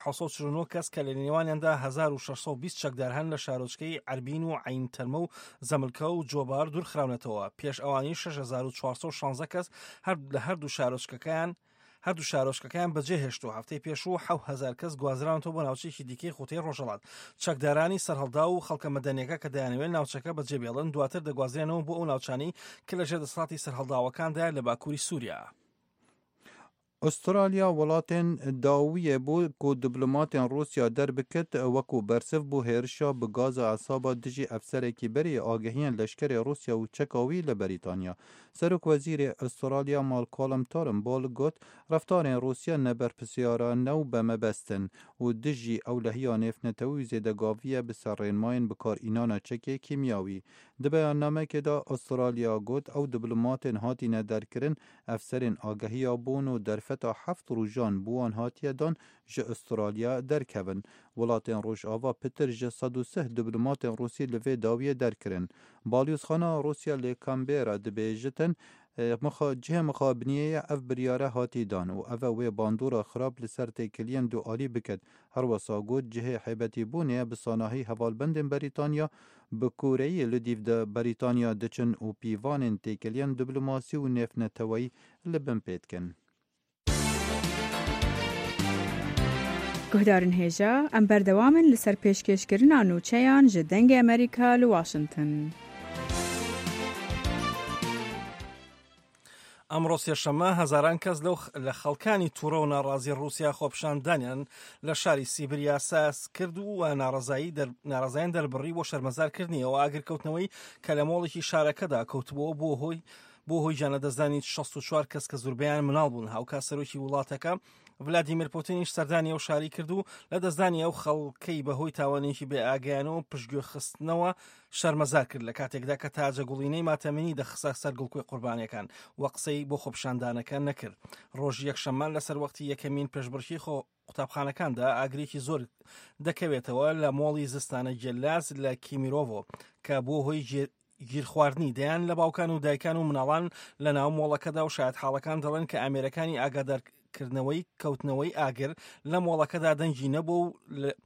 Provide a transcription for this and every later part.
1949 کەس کە لە نێوانیاندا 1620 چەکدار هەن لە شارۆچکەی عەربین و عین تەرمە و زەملکە و جۆبار دوورخراونەتەوە. پێش ئەوانی 6416 کەس لە هەردوو شارۆچکەکان بەجێهێشتووە. هەفتەی پێشوو 7000 کەس گوازراونەوە بۆ ناوچەیەکی دیکەی خوتەی ڕۆژهەڵات. چەکدارانی سەرهەڵدا و خەڵکە مەدەنیەکە کە دەیانەوێت ناوچەکە بەجێبێڵن دواتر دەگوازرێنەوە بۆ ئەو ناوچانەی کە لەژێر دەسەڵاتی سەرهەڵداوەکاندا لە باکووری سووریا. استرالیا وڵاتên dawiyê bû ku diplomatên Rûsya derbikit wekû bersiv bû hêrişa bi gaza esaba dijî efserekî berê agehiyên leşkerê Rûsya û çeka wî li Brîtanya. Serokwezîrê Astralya Malcolm Turnbull got reftarên Rûsya neberpirsiyara new bemebestin û dijî ewlehiya nêfnetewî zêdegaviye bi ser rênmayên bikarînana çekê kîmyawî. Di beyannamekê de Astralya got ew diplomatên hatîne derkirin efserên agehiya bûn û derfeta heft rûjan bû wan hatiye dan ji Astralya derkevin. Welatên Rojava pitir ji 130 diplomatên Rûsî li vê dawiyê derkirin. Balyozxana Rûsya lê Canberra dibêjitin cihê mixabiniyê ev biryare hatî dan û ev wê bandora xirab li ser têkiliyên dualî biket. Her wesa got cihê hêbetîbûnê bi sanahî hevalbendên Brîtanya bi Kureyê li dîv de Brîtanya diçin û pîvanên têkiliyên diplomasî û nêfneteweyî li bin pê dikin. Guhdarên hêja em berdewamin li ser pêşkêşkirina nûçeyan ji dengê Amerîka li Washington. ئەمڕۆ سێشەممە هەزاران کەس لە خەڵکانی تووڕە و ناڕازی رووسیا خۆپشاندانیان لە شاری سیبریا ساس کرد و ناڕازایان دەربڕی بۆ شەرمەزارکردنیەوە ئاگرکەوتنەوەی کە لە مۆڵێکی شارەکەدا کەوتبووە بۆ هۆی جانەدەستدانی 64 کەس کە زۆربەیان مناڵ بوون. هاوکا سەرۆکی وڵاتەکە ڤلادیمیر پوتینیش سەردانی ئەو شاری کرد و لە دەستدانی ئەو خەڵکەی بەهۆی تاوانێکی بێ ئاگایانەوە پشتگوێ خستنەوە شەرمەزار کرد لە کاتێکدا کە تاجە گوڵینەی ماتەمەنی دەخسا سەر گوڵکوێ قوربانیەکان و قسەی بۆ خۆپشاندانەکە نەکرد. ڕۆژی یەکشەممە لەسەر وەختی یەکەمین پێشبڕکی قوتابخانەکاندا ئاگرێکی زۆر دەکەوێتەوە لە مۆڵی زستانە گێلاز لە کیمیرۆڤۆ کە بۆ هۆی گیرخواردنی دەیان لە باوکان و دایکان و مناڵان لە ناو مۆڵەکەدا و شایەت حاڵەکان دەڵێن کە ئامێرەکانی ئاگادارکردنەوەی کەوتنەوەی ئاگر لە مۆڵەکەدا دەنگی نەبوو و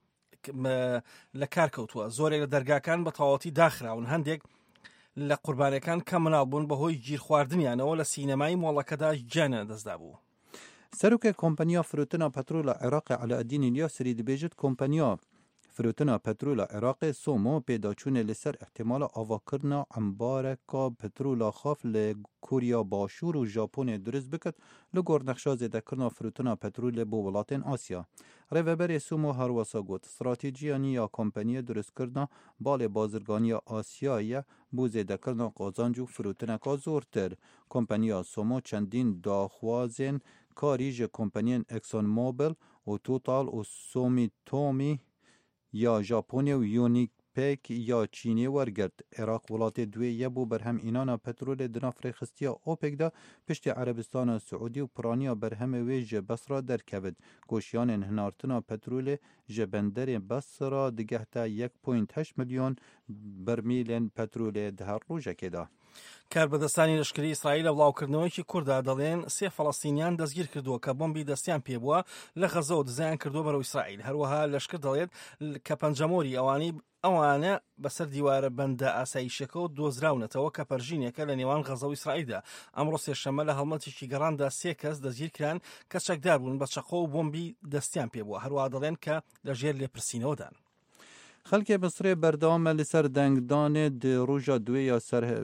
لە کار کەوتووە. زۆرێک لە دەرگاکان بە تەواوەتی داخراون. هەندێک لە قوربانەکان کە مناڵ بوون بەهۆی گیرخواردنیانەوە لە سینەمای مۆڵەکەدا گیانە دەستدا بوو. سەرۆکێ کۆمپانیا فرۆتنا پەترۆلە عێراقی عەلاءەدین ئیلیاسری دەبێژێت کۆمپانیا فرۆتنا پەترۆلە عێراقی سۆمۆ پێداچوونێ لەسەر احتیمالە ئاواکردنا ئەمبارێکا پەترۆلا خاف لە کوریا باشوور و ژاپۆنێ دروست بکات لە گۆڕنەخشا زێدەکردنا فرۆتنا پەترۆلێ بۆ وڵاتên ئاسیا. Rêveberê Sûmo her wesa got stratejiya nî ya kompaniyê durustkirina balê bazirganiya Asyayê bû zêdekirina qazanc û firotineka zortir. Kompaniya Sûmo çendîn daxwazên karî ji kompaniyên ExxonMobil û Total û Sumitomo ya Japonya û Unipec ya Çînê wergirt. Iraq welatê duê ye bû berhemînana petrolê di nav rêxistiya OPEC de piştî Erebistana Siûdî û piraniya berhemê wê ji Besra derkevin. Goşiyanên hinartina petrolê ji benderê Besra digehta 1.8 milyon bermîlên petrolê di her rojekê de. کاربەدەستانی لەشکری ئیسرائیل لە بڵاوکردنەوەیکی کووردا دەڵێن 3 فەڵەستینیان دەستگیر کردووە کە بۆمبی دەستیان پێبووە لە غەزە و دزیان کردووە بەرەو ئیسرائیل. هەروەها لەشکر دەڵێت کە پەنجەمۆری ئەوانە بەسەر دیوارە بەندە ئاسایشەکە دۆزراونەتەوە کە پەرژینێکە لە نێوان غەزە و ئیسرائیلدا. ئەمڕۆ سێشەممە لە هەڵمەتێکی گەڕاندا 3 کەس دەستگیر کران کە چەکدار بوون بە چەقۆ و بۆمبی دەستیان پێبووە. هەروەها دەڵێن کە لەژێر لێپرسینەوەدان. خەڵکێ بەسرێ بەردەوامە لەسەر دەنگدانێ ڕۆژە دوێ یا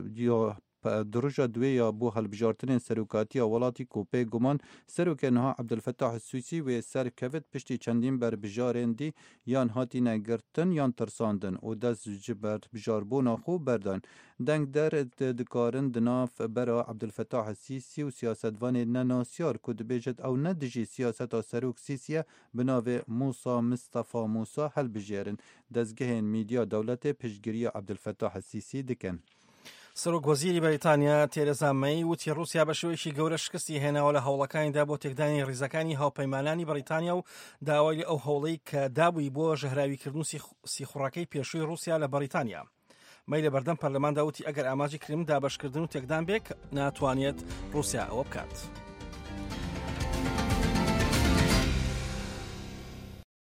درۆژە دوێیە بۆ هەڵبژارتنên سەرۆکاتیە وڵاتی کۆپەی گومان سەرۆکێ niha Ebdulfetah Sîsî wê serkevit piştî çendîn berbijارên dî yan hatîne girtin yan tirsandin û dest ji berbijarbûna xwe berdan. Dengder dikarin di nav bera Ebdulfetah Sîsî û siyasetvanê nenasyar ku dibêjit ew nedijî siyaseta serok Sîsîye bi navê Musa Mustafa Musa helbijêrin. Dezgehên mîdya dewletê piştgiriya Ebdulfetah Sîsî dikin. سەرۆکوەزیری بەریتانیا تێرێزا مەی وتی رووسیا بە شێوەیەکی گەورە شکستی هێناوە لە هەوڵەکانیدا بۆ تێکدانی ڕیزەکانی هاوپەیمانانی بەریتانیا و داوای ئەو هەوڵەی کە دابووی بۆ ژەهراویکردن سیخوڕەکەی پێشووی رووسیا لە بەریتانیا. مەی لە بەردەم پەرلەماندا وتی ئەگەر ئاماژی کریم دابەشکردن و تێکدان بێک ناتوانێت رووسیا ئەوە بکات.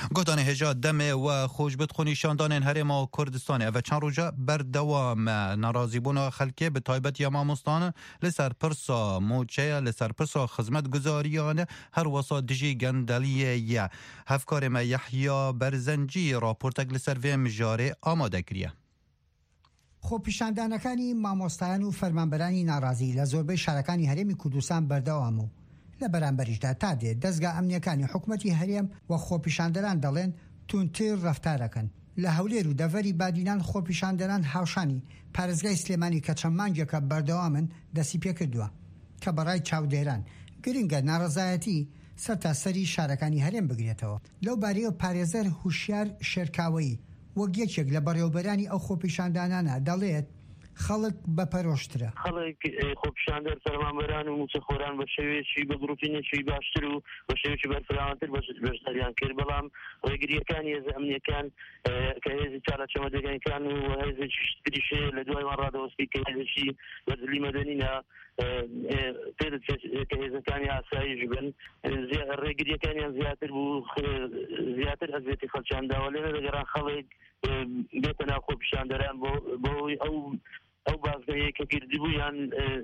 گفتان هجا دم و خوش بدخونی شاندان هرم و کردستان و چند روزه بردوام ناراضی بونا خلکه به تایبت یا مامستان لسر پرسا موچه لسر پرسا خدمت گزاریان هر وسا دجی گندلیه یا هفکار ما یحیی برزنجی راپورتک لسر و مجاره آماده کریه. خۆپیشاندانەکانی مامۆستایان و فەرمانبەرانی ناڕازی لە زۆربەی شارەکانی هەرێمی کوردستان بەردەوام و لە بەرامبەریشدا تا دێت دەستگا ئەمنیەکانی حکوومەتی هەرێم و خۆپیشاندەران دەڵێن تونتر ڕەفتارەکەن. لە هەولێر و دەڤەری بادینان خۆپیشاندەران هاوشانی پارێزگای سلێمانی کە چەند مانگێکە بەردەوامن دەستی پێ کردووە کە بەڕای چاودێران گرنگە ناڕەزایەتی سەرتاسەری شارەکانی هەرێم بگرێتەوە. لەو بارەیەوە پارێزەر هوشیار شێرکاوەیی وەک یەکێک لە بەڕێوەبەرانی ئەو خۆپیشاندانانە دەڵێت خەڵک بەپەرۆشترە. خەڵک خۆپیشاندەر فەرمانبەران و موچەخۆران بە شێوەیەکی بە گروپینێکی باشتر و بە شێوەیەکی بەرفراوانتر بەشداریان کرد، بەڵام ڕێگریەکانی هێزە ئەمنیەکان کە هێزی چالاچەمەدەگەنیەکان و هێزێکی تریشێ لە دوایمان ڕادەوەستی کە هێزێکی بەرزلی مەدەنینە پێدەچێت کە هێزەکانی ئاساییش بن، ڕێگریەکانیان زیاتر بوو، زیاتر ئەزیەتی خەڵکیان داوە لێنە دەگەڕان خەڵک بێتە ناو خۆپیشاندەران بۆی ئەو بازگەیە کە کردی بوو یان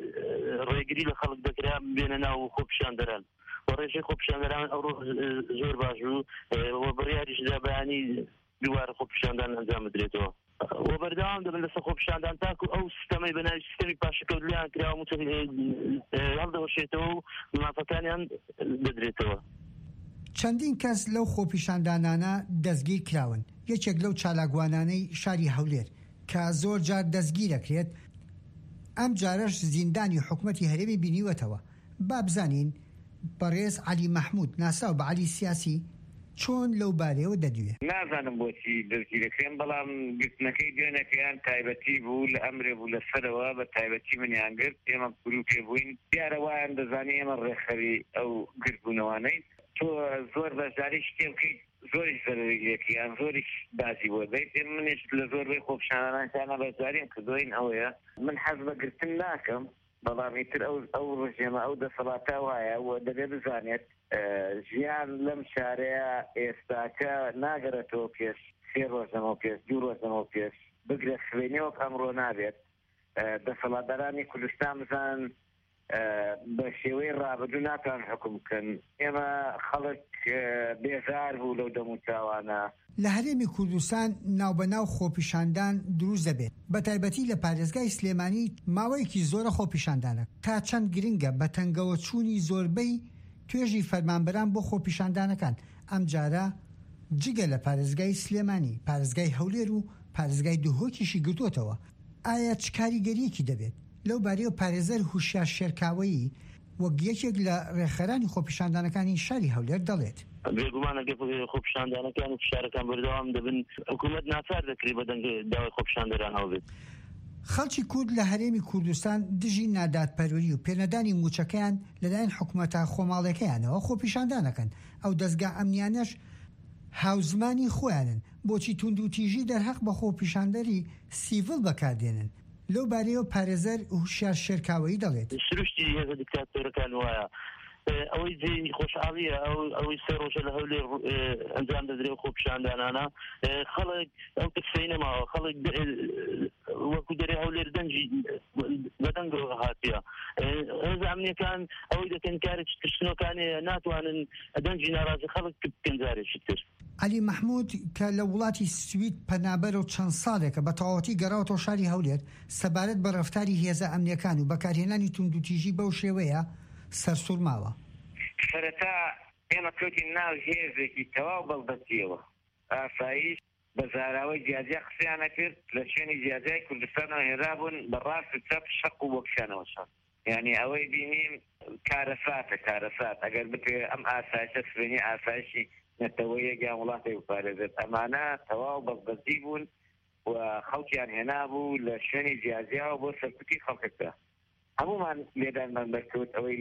ڕێگری لە خەڵک دەکرا بێنە ناو خۆپیشاندەران. ڕێژەی خۆپیشاندەران ئەوڕۆ زۆر باش بوو و بڕیاریشدا بەیانی دووبارە خۆپیشاندان ئەنجام بدرێتەوە و بەردەوام دەبن لەسەر خۆپیشاندان تاکو ئەو سیستەمەی بەناوی سیستەمی پاشەکەوتلیان کراوە هەڵدەوەشێتەوە و مافەکانیان بدرێتەوە. چەندین کەس لەو خۆپیشاندانانە دەستگیر کراون. یەکێک لەو چالاکوانانەی شاری هەولێر کە زۆر جار دەستگیرەکرێت ئەم جارەش زیندانی حکوومەتی هەرێمی بینیوەتەوە. با بزانین بەڕێز عەلی مەحموود ناساو بە عەلی سیاسی چۆن لەو بارەیەوە دەدوێت. نازانم بۆچی دەستگیرەکرێن، بەڵام گرتنەکەی دوێنەکەیان تایبەتی بوو لە ئەمرێ بوو لەسەرەوە بە تایبەتی منیان گرت، ئێمە گروپێ بووین دیارە وایان دەزانی ئێمە ڕێخەری ئەو گرتبوونەوانەی تۆ زۆر بەشداری شتێ بکەیت زۆریش زەرەریەکیان زۆریش بازی بۆ دەیت. منیش لە زۆربەی خۆپیشاندانانیانە بەشداریم کردوین ئەوەیە من حەز بە گرتن ناکەم، بەڵام ئیتر ئەو ڕژێمە ئەو دەسەڵاتە وایە و دەبێت بزانێت ژیان لەم شارەیە ئێستاکە ناگەرێتەوە پێش 3 ڕۆژەمەوە پێش 2 ڕۆژەمەوە پێش بگرێت خوێنەوەک ئەمڕۆ نابێت. دەسەڵاتدارانی کوردستان بزان بە شێوەی ڕابردوو ناتوان حکوم بکەن. ئێمە خەڵک بێزار بوو لەو دەموچاوانە. لە هەرێمی کوردستان ناوبەناو خۆپیشاندان دروست دەبێت، بە تایبەتی لە پارێزگای سلێمانی ماوەیەکی زۆرە خۆپیشاندانە تا چەند گرنگە بە تەنگەوە چوونی زۆربەی توێژی فەرمانبەران بۆ خۆپیشاندانەکان. ئەم جارە جگە لە پارێزگای سلێمانی پارێزگای هەولێر و پارێزگای دوهۆکیشی گرتوتەوە. ئایا چ کاریگەریەکی دەبێت؟ لەو بارەیەوە پارێزەر هوشیار شێرکاوەیی وەک یەکێک لە ڕێخەرانی خۆپیشاندانەکانی شاری هەولێر دەڵێت. بێگومانە خۆپیشاندانەکان و فشارەکان بەردەوام دەبن، حکوومەت ناچار دەکرێت بە دەنگ داوای خۆپیشاندەران هەڵبێت. خەڵکی کورد لە هەرێمی کوردستان دژی نادادپەروەری و پێنەدانی موچەکەیان لەلایەن حکوومەتە خۆماڵەکەیانەوە خۆپیشاندانەکەن. ئەو دەستگا ئەمنیانەش هاوزمانی خۆیانن، بۆچی توند و تیژی دەرهەق بە خۆپیشاندەری سیڤڵ بەکاردێنن. لەو بارەیەوە پارێزەر هوشیار شێرکاوەیی دەڵێت سروشتی هێزە دیکتاتۆرەکان وایە ئەوەی جێی خۆشحاڵیە ئەوەی 3 ڕۆژە لە هەولێر ئەنجام دەدرێت خۆپیشاندانانە خەڵک ئەو تکسەی نەماوە، خەڵک وەکو دەرێ هەولێر دەنجی بەدەنگ هاتیە. هێزە ئەمنیەکان ئەوەی دەکەن کارێکی ترسنۆکانەیە ناتوانن دەنجی ناڕازی خەڵک بکەن جارێکی تر. عەلی مەحموود کە لە وڵاتی سوید پەنابەر و چەند ساڵێکە بە تەواوەتی گەڕاوەتەوە شاری هەولێر سەبارەت بە ڕەفتاری هێزە ئەمنیەکان و بەکارهێنانی توندوتیژی بەو شێوەیە سەرسوورماوە. سەرەتا ئێمە کەوتین ناو هێزێکی تەواو بەڵبەستیەوە ئاسایش بە زاراوەی جیاجیا قسەیانە کرد لە شوێنی جیاجای کوردستانەوە هێرابوون بە ڕاست و چەپ شەق و وەکشانەوە شەق، یعنی ئەوەی بینیم کارەسات ئەگەر بتوێ ئەم ئاسایشە سوێنی ئاسایشی نەتەوەی یەکیان وڵاتی بپارێزێت. ئەمانە تەواو بەڵبەستی بوون و خەڵکیان هێنابوو لە شوێنی جیاجیاوە بۆ سەرکوتی خەڵکەکە. هەمومان لێدانمان بەرکەوت ئەوەی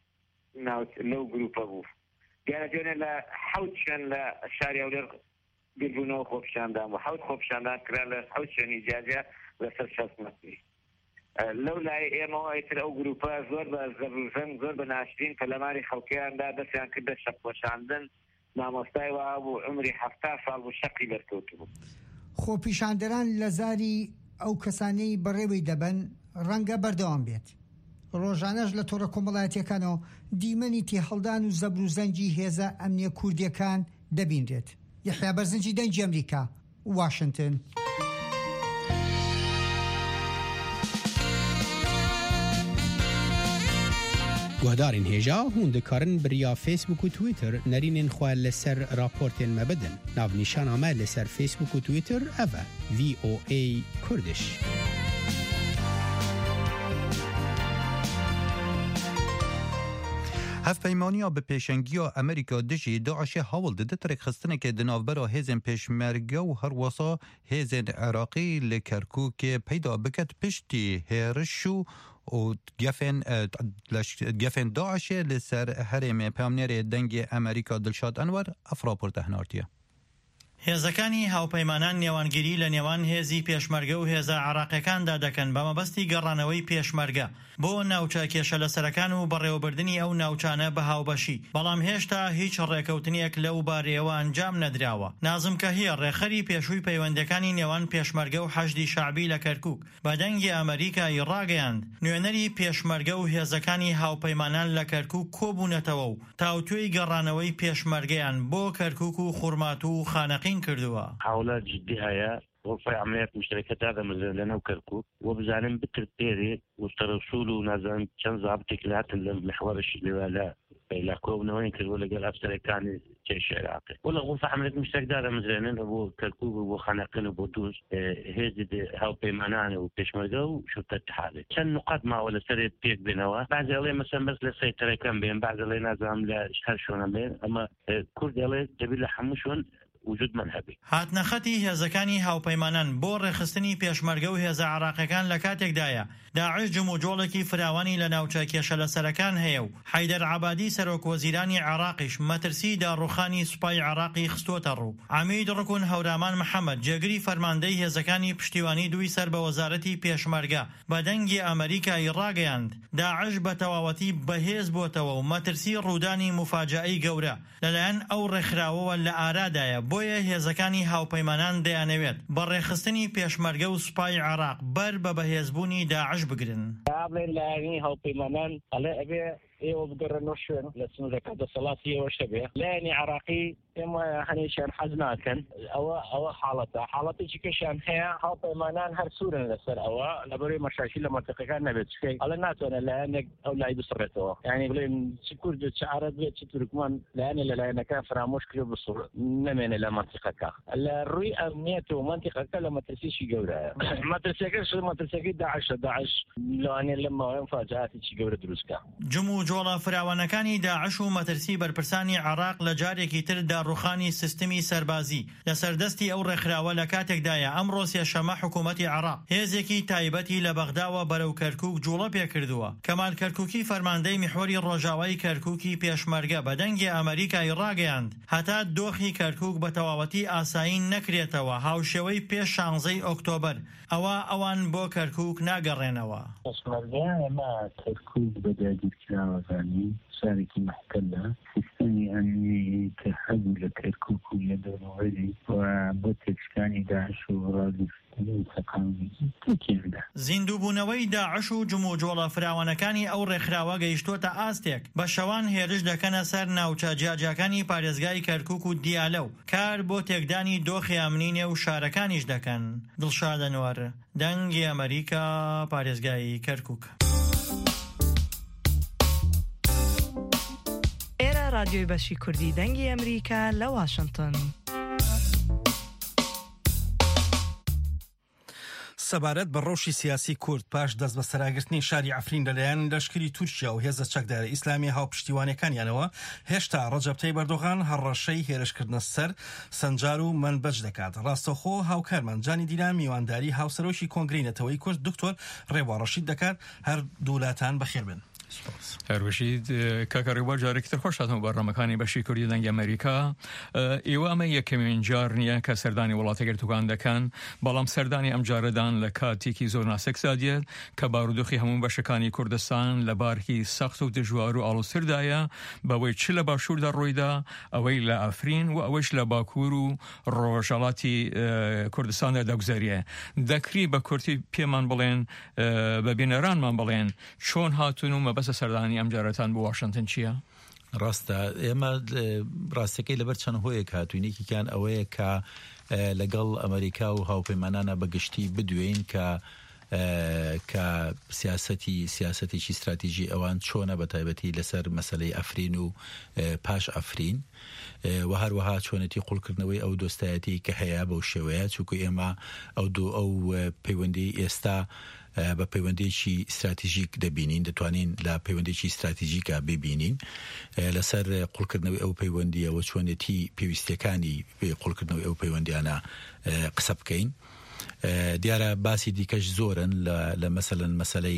لەو گروپە بوو. دیارە دوێنێ لە 7 شوێن لە شاری هەولێر گربوونەوە خۆپیشاندان بوو، 7 خۆپیشاندان کرا لە 7 شوێنی جیاجیا لەسەر 60 مەتری. لەو لای ئێمەوە ئیتر ئەو گروپە زۆر بە زەبروزەن زۆر بە ناشرین کە لەماری خەڵکیاندا دەستیان کردە شەقوەشاندن مامۆستای وا بوو عمری 70 ساڵ بوو شەقی بەرکەوت بوو. خۆپیشاندەران لە زاری ئەو کەسانەی بەڕێوەی دەبن ڕەنگە بەردەوام بێت. ڕۆژانەش لە تۆڕە کۆمەڵایەتیەکانەوە دیمەنی تێهەڵدان و زەبر و زەنجی هێزە ئەمنیە کوردیەکان دەبینرێت. یحیا بەرزنجی دەنگی ئەمریکا، واشنگتن. گوهدارین هێژا هون دikarin biriya Facebook û Twitter nerînên xwe li ser raportên me bidin. Navnîşana me li ser Facebook û Twitter ev e VOA Kurdish. هەفپەیمانیا بە پێشەنگیە ئەمریکا دژی داعشê هەوڵ dide ترێکخستنekê di navbera hêzên pêşmerge û her wasa hêzên Iraqî li Kerkûkê peyda biket piştî hêriş û gefên Daişê li ser herêmê peyamnêrê dengê Amerîka Dilşad Enwer ev raporta hinartiye. هێزەکانی هاوپەیمانان نێوانگیری لە نێوان هێزی پێشمەرگە و هێزە عراقیەکاندا دەکەن بە مەبەستی گەڕانەوەی پێشمەرگە بۆ ناوچە کێشە لەسەرەکان و بەڕێوەبردننی ئەو ناوچانە بە هاوبەشی. بەڵام هێشتا هیچ ڕێکەوتنیەک لەو بارەیەوە ئەنجام نەدراوە. نازم کەهیە ڕێخەری پێشووی پەیوەندەکانی نێوان پێشمەرگە و حەشدی شعبی لە کەرکووک بە دەنگی ئەمریکای ڕاگەیاند نوێنەری پێشمەرگە و هێزەکانی هاوپەیمانان لە کەرکووک کۆبوونەتەوە و تاوتوێی گەڕانەوەی پێشمەرگەیان بۆ کەرکووک و خوڕمات و خانەقین کردووە. حاولات جدي هيا غرفة عمليات مشتركات هذا من لنا وكركوك وبزعلم بكر تيري والترسول ونازل كان ضابطك لات المحور اللي ولا لا كوبنا وين كل ولا قال أفسر كان جيش عراقي ولا غرفة عمليات مشتركات هذا من لنا أبو كركوك وخانقين وبودوز هذي هاو بيمانان وبيشمرقة وشفت التحالي كان نقاط ما ولا سريت بيك بينوا بعد اللي مثلا بس لسيطرة كان بين بعد اللي نازل لا شهر شون بين أما كل اللي تبي لحمشون وجود منهبی. هاتنەخەتی هێزەکانی هاوپەیمانان بۆ ڕێخستنی پێشمەرگە و هێزە عراقیەکان لە کاتێکدایە داعش جموجۆڵێکی فراوانی لە ناوچە کێشە لەسەرەکان هەیە و حەیدەر عەبادی سەرۆکوەزیرانی عراقیش مەترسی داڕوخانی سوپای عراقی خستۆتە ڕوو. عەمید ڕکن هەورامان محەممەد جێگری فەرماندەی هێزەکانی پشتیوانی دوی سەر بە وەزارەتی پێشمەرگە بە دەنگی ئەمریکای ڕاگەیاند داعش بە تەواوەتی بەهێز بۆتەوە و مەترسی ڕوودانی مفاجعەی گەورە لەلایەن ئەو ڕێکخراوەوە لە ئارادایە بۆیە هێزەکانی هاوپەیمانان دەیانەوێت بە ڕێخستنی پێشمەرگە و سوپای عراق بەر بە بەهێزبوونی داعش بگرن. لایەنی هاوپەیمانان ئەڵێ ئەبێ ئێوە بگەڕێنەوە شوێن لە سنوورەکە دەسەڵاتی ئێوە شەبێ لایەنی عراقی ئێمە هەنێشیان حەز ناکەن ئەوە حاڵەتێکی کەشیان هەیە هاوپەیمانان هەر سوورن لەسەر ئەوە لەبەرەوەی مەشاکل لە مەنتیقەکان نەبێت چکەی ئەڵێ ناتوانێت لایەنێک ئەو لای بسڕێتەوە یعنی بڵێن چ کورد چ عەرەب بێت چ تورکمان لایەنێ لە لایەنەکان فرامۆش کرێ بسوڕ نەمێنێ لە مەنتیقەکە لە ڕووی ئەمنیەت و مەنتیقەکە لە مەترسیشی گەورەیە مەترسیەکەی داعش لەوانێ لەماوەیان فاجعاتێکی گەورە دروستکە. جۆڵە فراوانەکانی داعش و مەترسی بەرپرسانی عراق لە جارێکی تر داڕوخانی سیستمی سەربازی لەسەردەستی ئەو ڕێکخراوە لە کاتێکدایە ئەمڕۆ سێشەمە حکوومەتی عراق هێزێکی تایبەتی لە بەغداوە بەرەو کەرکووک جوڵە پێکردووە. کەمال کەرکووکی فەرماندەی میحوەری ڕۆژاوای کەرکووکی پێشمەرگە بە دەنگی ئەمریکای ڕاگەیاند هەتا دۆخی کەرکووک بە تەواوەتی ئاسایی نەکرێتەوە هاوشێوەی پێش 16 ئۆکتۆبەر ئەوان بۆ کەرکووک ناگەڕێنەوە. شارێکی محکەمە سیستەمی ئەمنی کە هەبوو لە کەرکووک و لە دەوروبەری و بۆ تێکشکانی داعش و ڕادستنی سەقامی زیندووبوونەوەی داعش و جموجۆڵە فراوانەکانی ئەو ڕێکخراوە گەیشتۆتە ئاستێک بە شەوان هێرش دەکەنە سەر ناوچە جیاجیەکانی پارێزگای کەرکووک و دیالە و کار بۆ تێکدانی دۆخی ئەمنینێ و شارەکانیش دەکەن. دڵشاد ئەنوەر دەنگی ئەمریکا پارێزگای کەرکووک. رادیۆی بەشی کوردی دەنگی ئەمریکا لە واشنگتن. سەبارەت بە ڕۆژی سیاسی کورد پاش دەست بە سەراگرتنی شاری عەفرین لەلایەن لەشکری تورکیا و هێزە چەکدارە ئیسلامی هاوپشتیوانەکانیانەوە هێشتا ڕەجەب تەیب ئەردۆغان هەڕەشەی هێرشکردنە سەر سەنجار و منبەج دەکات. ڕاستەوخۆ هاوکارمان جانی دینا میوانداری هاوسەرۆکی کۆنگرەی نەتەوەی کورد دکتۆر ڕێوا ڕەشید دەکات. هەر دوولاتان بەخێر بن. هەروەشید کاکەڕێوە جارێکتر خۆشاتەوە بەڕەمەکانی بەشی کوردی دەنگی ئەمریکا ئێوە ئەمە یەکەمین جار نییە کە سەردانی وڵاتە گرتوەکان دەکەن بەڵام سەردانی ئەم جارەدان لە کاتێکی زۆر ناسەکسا دێت کە بارودۆخی هەموو بەشەکانی کوردستان لە بارکی سەخت و دژوار و ئاڵوسردایە بەوەی چ لە باشووردا ڕۆیدا ئەوەی لە ئەفرین و ئەوەش لە باکوور و ڕۆژهەڵاتی کوردستاندا دەگوزاریە دەکری بە کورتی پێمان بڵێن بە بینەرانمان بڵێن چۆن هاتون و مەبەستە سەردانی ئەم جارەتان بۆ واشنگتن چییە؟ ڕاستە ئێمە ڕاستەکەی لەبەر چەند هۆیەک هاتوینێکیان ئەوەیە کە لەگەڵ ئەمریکا و هاوپەیمانانە بەگشتی بدوێن کە سیاسەتێکی استراتیژی ئەوان چۆنە بە تایبەتی لەسەر مەسەلەی ئەفرین و پاش ئەفرین و هەروەها چۆنەتی قوڵکردنەوەی ئەو دۆستایەتی کە هەیە بەو شێوەیە چونکە ئێمە ئەو پەیوەندی ئێستا بە پەیوەندێکی استراتیژیک دەبینین دەتوانین لە پەیوەندێکی استراتیژیکە ببینین لەسەر قوڵکردنەوەی ئەو پەیوەندیەوە چۆنێتی پێویستیەکانی قوڵکردنەوەی ئەو پەیوەندیانە قسە بکەین دیارە باسی دیکەش زۆرن لە مەسەلەن مەسەلەی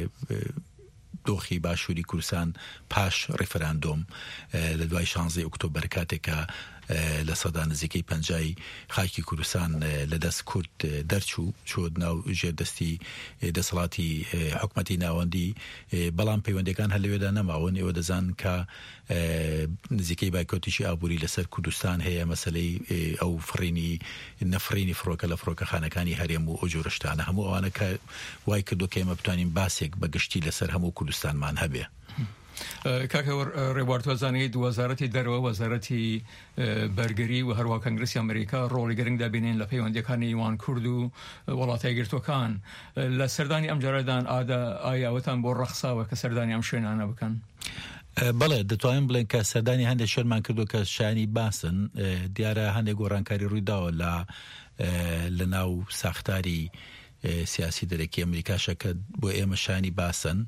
دۆخی باشووری کوردستان پاش ڕێفەراندۆم لە دوای 16 ئۆکتۆبەر کاتێکە لە سەدا نزیکەی 50 خاکی کوردستان لە دەست کورد دەرچوو چۆ ناو ژێردەستی دەسەڵاتی حکومەتی ناوەندی بەڵام پەیوەندەکان هەر لەوێدا نەماون ئێوە دەزان کە نزیکەی بایکۆتیشی ئابووری لەسەر کوردستان هەیە مەسەلەی ئەو نەفرینی فڕۆکە لە فڕۆکەخانەکانی هەرێم و ئەو جۆرە شتانە هەموو ئەوانە کە وای کردو کە ئێمە بتوانین باسێک بەگشتی لەسەر هەموو کوردستانمان هەبێ کاکە ڕێبوارتوەزانەی وەزارەتی دەرەوە وەزارەتی بەرگری و هەروە کۆنگرسی ئەمریکا ڕۆڵی گرنگ دەبینین لە پەیوەندیەکانی وان کورد و وڵاتای گرتوەکان لە سەردانی ئەم جارەدان ئایاوەتان بۆ ڕەخساوە کە سەردانی ئەم شوێنانە بکەن بەڵێ دەتوانین بڵێن کە سەردانی هەندێک شوێنمان کردو کە شانی باسن دیارە هەندێک گۆڕانکاری ڕوویداوە لە ناو ساختاری سیاسی دەرەکی ئەمریکاشە کە بۆ ئێمە شانی باسن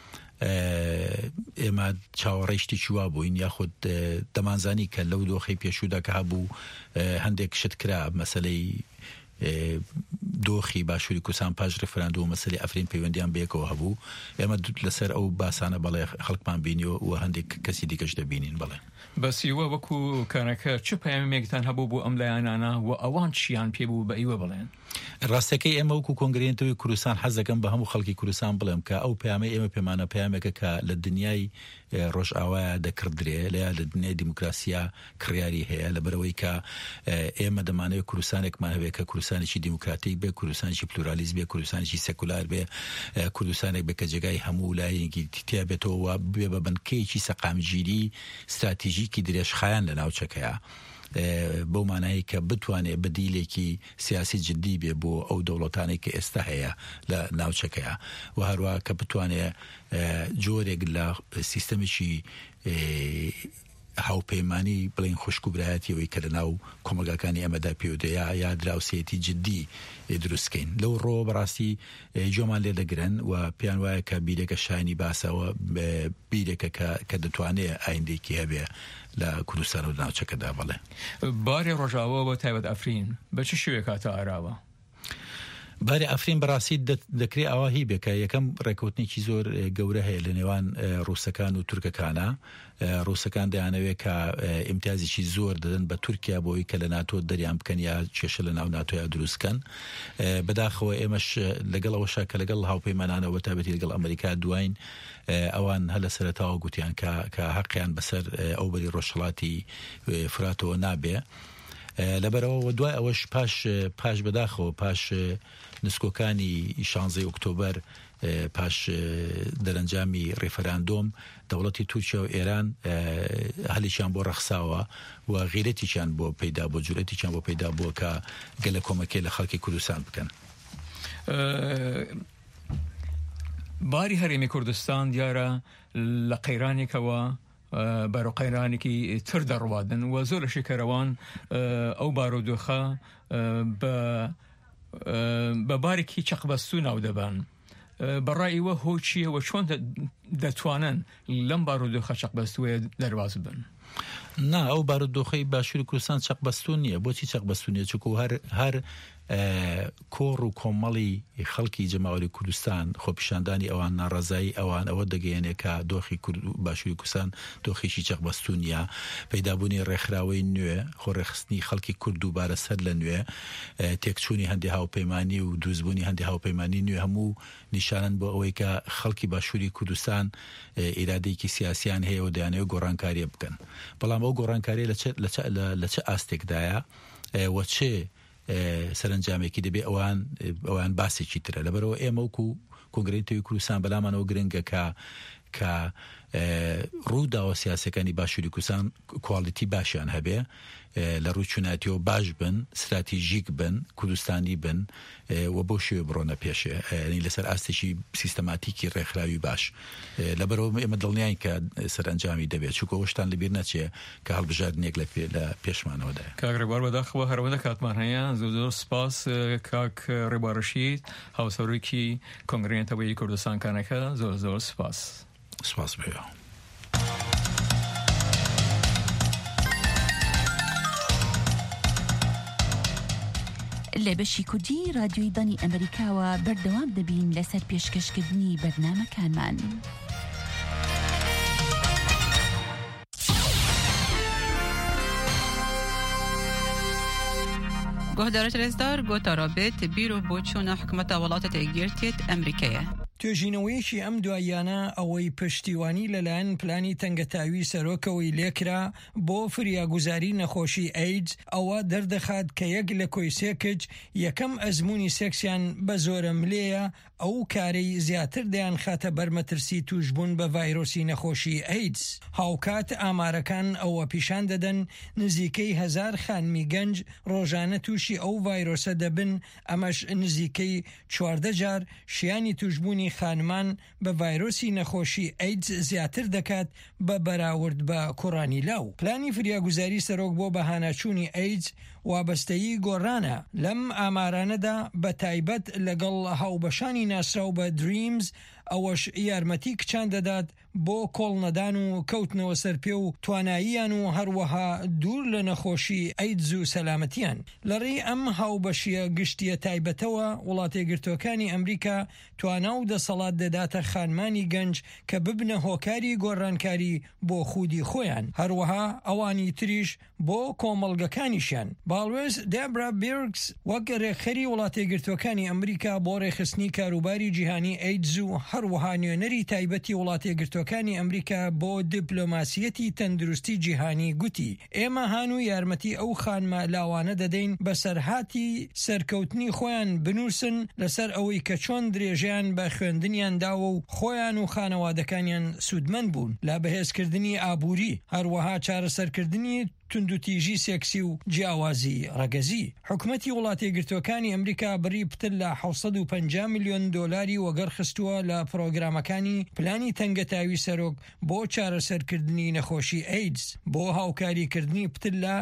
ئێمە چاوەڕێشتی چوا بووین یاخود دەمانزانی کە لەو دۆخی پێشوودا کە هەبوو هەندێک شت کرا مەسەلەی دۆخی باشووری کوردستان پاش ڕێفەراندۆم و مەسەلەی ئەفرین پەیوەندیان بەیەکەوە هەبوو ئێمە لەسەر ئەو باسانە بەڵێ خەڵکمان بینیەوە و هەندێک کەسی دیکەش دەبینین بڵێ بەسیوە وەکو کارەکە چ پەیامێکتان هەبوو بۆ ئەم لایەنانە و ئەوان چیان پێبوو بە ئیوە بڵێن ڕاستەکەی ئێمە وەکو کۆنگرێنەوەی کوردستان حەز دەکەم بە هەموو خەڵکی کوردستان بڵێم کە ئەو پەیامەی ئێمە پێمانە پەیامێکە کە لە دنیای ڕۆژئاوایە دەکردرێ لە دنیای دیموکراسیا کڕیاری هەیە لەبەرەوەی کە ئێمە دەمانەوێت کوردستانێکمان هەبێت کە کوردستانێکی دیموکراتیک بێ کوردستانێکی پلورالیزم بێ کوردستانێکی سەکولار بێ کوردستانێک بێ کە جێگای هەموو لایەنێکی تیا بێتەوە بێ بە بنکەیەکی سەقامگیری استراتیژیکی درێژخایەن لە ناوچەکەیە بەو مانایی کە بتوانێت بەدیلێکی سیاسی جدی بێ بۆ ئەو دەوڵەتانێک کە ئێستا هەیە لە ناوچەکەیە و هەروە کە بتوانێت جۆرێک لە سیستەمێکی هاوپەیمانی بڵین خوشک و برایەتیەوەی کە لە ناو کۆمەلگاکانی ئەمەدا پێودەیە یا دراوسێتی جدی دروستکەین لەو ڕۆ بەڕاستی جۆمان لێ دەگرن و پێیان وایە کە بیرێکە شایانی باسەوە بیرێکە کە دەتوانێت ئایندێکی هەبێ لە کوردستان و ناوچەکەدا بڵێ باری ڕۆژاوە بۆ تایبەت ئەفرین بە چ شێوەیە کاتە ئاراوە باری ئەفرین بەڕاستی دەکرێت ئەوە هی بێکە یەکەم ڕێکوتنێکی زۆر گەورە هەیە لە نێوان ڕووسەکان و تورکەکانە ڕووسەکان دەیانەوێت کە ئیمتیازێکی زۆر دەدەن بە تورکیا بۆی کە لە ناتۆ دەریان بکەن یا کێشە لە ناو ناتۆیا دروستکەن بەداخەوە ئێمەش لەگەڵ ئەوەشا کە لەگەڵ هاوپەیمانانەوە تابەتی لەگەڵ ئەمریکا دوایین ئەوان هەر لە سەرەتاوە گوتیان کە حەقیان بەسەر ئەو بەری ڕۆژهەڵاتی فراتەوە نابێ لەبەرەوە دوای ئەوەش پاش بەداخەوە پاش نسکۆکانی 16 ئۆکتۆبەر پاش دەرەنجامی ڕێفەراندۆم دەوڵەتی تورکیا و ئێران هەلیشیان بۆ ڕەخساوە و غیرەتیشیان بۆ پەیدا بۆ جورەتیشیان بۆ پەیدا بووە کە گەلە کۆمەکێ لە خەڵکی کوردستان بکەن باری هەرێمی کوردستان دیارە لە قەیرانێکەوە بەرەقەیرانێکی تر دەڕوادن و زۆر لە شێکەرەوان ئەو بارودۆخە بە بارێکی چەقبەستوو ناو دەبان بەڕاییوە هۆچیە و چۆن دەتوانن لەم بارودۆخە چەقبەستووە دەرواز بن نا ئەو بارودۆخەی باشووری کوردستان چەقبەستون نییە. بۆچی چەقبەستون نیە؟ چونکە هەر کۆڕ و کۆمەڵی خەڵکی جەماوەری کوردستان خۆپیشاندانی ئەوان ناڕەزایی ئەوان ئەوە دەگەیەنێ کە دۆخی باشووری کوردستان دۆخێکی چەقبەستون نیە. پەیدابوونی ڕێکخراوەی نوێ، خۆڕێخستنی خەڵکی کورد و بارەسەر لە نوێ، تێکچوونی هەندی هاوپەیمانی و دروستبوونی هەندی هاوپەیمانی نوێ هەموو نیشانن بۆ ئەوەی کە خەڵکی باشووری کوردستان ئیرادەیەکی سیاسیان هەیە و دەیانەوە گۆڕانکاریە بکەن. بەڵام ئەو گۆڕانکاریە لە چه ئاستێکدایە و چێ سەرنجامێکی دەبێ ئەوان باسێکی ترە. لەبەرەوە ئێمە وەکو کۆنگرێتەوەی کوردستان بەلامانەوە گرنگە کە ڕووداوە سیاسەکانی باشووری کوردستان کواڵیتی باشیان هەبێ، لە ڕووچوناتیەوە باش بن، استراتیژیک بن، کوردستانی بن و بۆ شێوێ بڕۆنە پێشێ، لەسەر ئاستێکی سیستەماتیکی ڕێکخراوی باش. لەبەرەوە ئێمە دڵنیاین کە سەرنجامی دەبێت، چونکە ئەوەشتان لەبیر نەچێ کە هەڵبژاردنێک لە پێشمانەوەدایە. کاک ڕێبوار بەداخەوە هەرەوەدا کاتمان هەیە. زۆر سپاس کاک ڕێبوار ڕەشید، هاوسەرۆکی کۆنگرێتەوەی کوردستان کانەکە. زۆر سپاس. سپاس بێ. لە بەشی کوردی رادیۆی دانی ئەمریکاوە بەردەوام دەبین لەسەر پێشکەشکردنی بەرنامەکانمان. گۆهدارە رێزدار گۆتا ڕابێت بیرۆ بۆ چوونە حکومەتە وڵاتە تێگیرتێت ئەمریکایە. توێژینەوەیەکی ئەم دواییانە ئەوەی پشتیوانی لەلایەن پلانی تەنگەتاوی سەرۆکەوەی لێکرا بۆ فریاگوزاری نەخۆشی ئەیدز ئەوە دەردەخات کە یەک لە کۆیسێکج یەکەم ئەزمموی سێکسیان بە زۆرە ملەیە، ئەو کارەی زیاتر دەیان خاتە بەرمەترسی توشبوون بە ڤایرۆسی نەخۆشی ئەیدز. هاوکات ئامارەکان ئەوە پیشان دەدەن نزیکەی 1000 خانمی گەنج ڕۆژانە تووشی ئەو ڤایرۆسە دەبن، ئەمەش نزیکەی 14 جار شیانی توشبوونی خانمان بە ڤایرۆسی نەخۆشی ئەیدز زیاتر دەکات بە بەراورد بە کوڕانی لاو. پلانی فریاگوزاری سەرۆک بۆ بەهانەچوونی ئەیدز وابەستەیی گۆڕانە. لەم ئامارانەدا بە تایبەت لەگەڵ هاوبەشانی ناسراو بە دریمز ئەوەش یارمەتی کچان دەدات بۆ کۆڵنەدان و کەوتنەوە سەرپێ و تواناییان و هەروەها دوور لە نەخۆشی ئەیدز و سەلامەتیان. لەڕێی ئەم هاوبەشیە گشتیە تایبەتەوە وڵاتە یەکگرتووەکانی ئەمریکا توانا و دەسەڵات دەداتە خانمانی گەنج کە ببنە هۆکاری گۆڕانکاری بۆ خودی خۆیان، هەروەها ئەوانی تریش بۆ کۆمەڵگەکانیشیان. باڵوێز دێبرا بیرکس وەک ڕێکخەری وڵاتە یەکگرتووەکانی ئەمریکا بۆ ڕێخستنی کاروباری جیهانی ئەیدز و هەروەها نوێنەری تایبەتی وڵاتە یەکگرتووەکانی ئەمریکا بۆ دیپلۆماسیەتی تەندروستی جیهانی گوتی ئێمە هان و یارمەتی ئەو خانمە لاوانە دەدەین بەسەرهاتی سەرکەوتنی خۆیان بنووسن لەسەر ئەوەی کە چۆن درێژیان بە خوێندنیان داوە و خۆیان و خانەوادەکانیان سوودمەند بوون لە بەهێزکردنی ئابووری، هەروەها چارەسەرکردنی توندوتیژی سێکسی و جیاوازی ڕەگەزی. حکومەتی وڵاتە یەکگرتووەکانی ئەمریکا بڕی پتر لە 750 میلیۆن دۆلاری وەگەڕخستووە لە پرۆگرامەکانی پلانی تەنگەتاوی سەرۆک بۆ چارەسەرکردنی نەخۆشی ئەیدز، بۆ هاوکاریکردنی پتر لە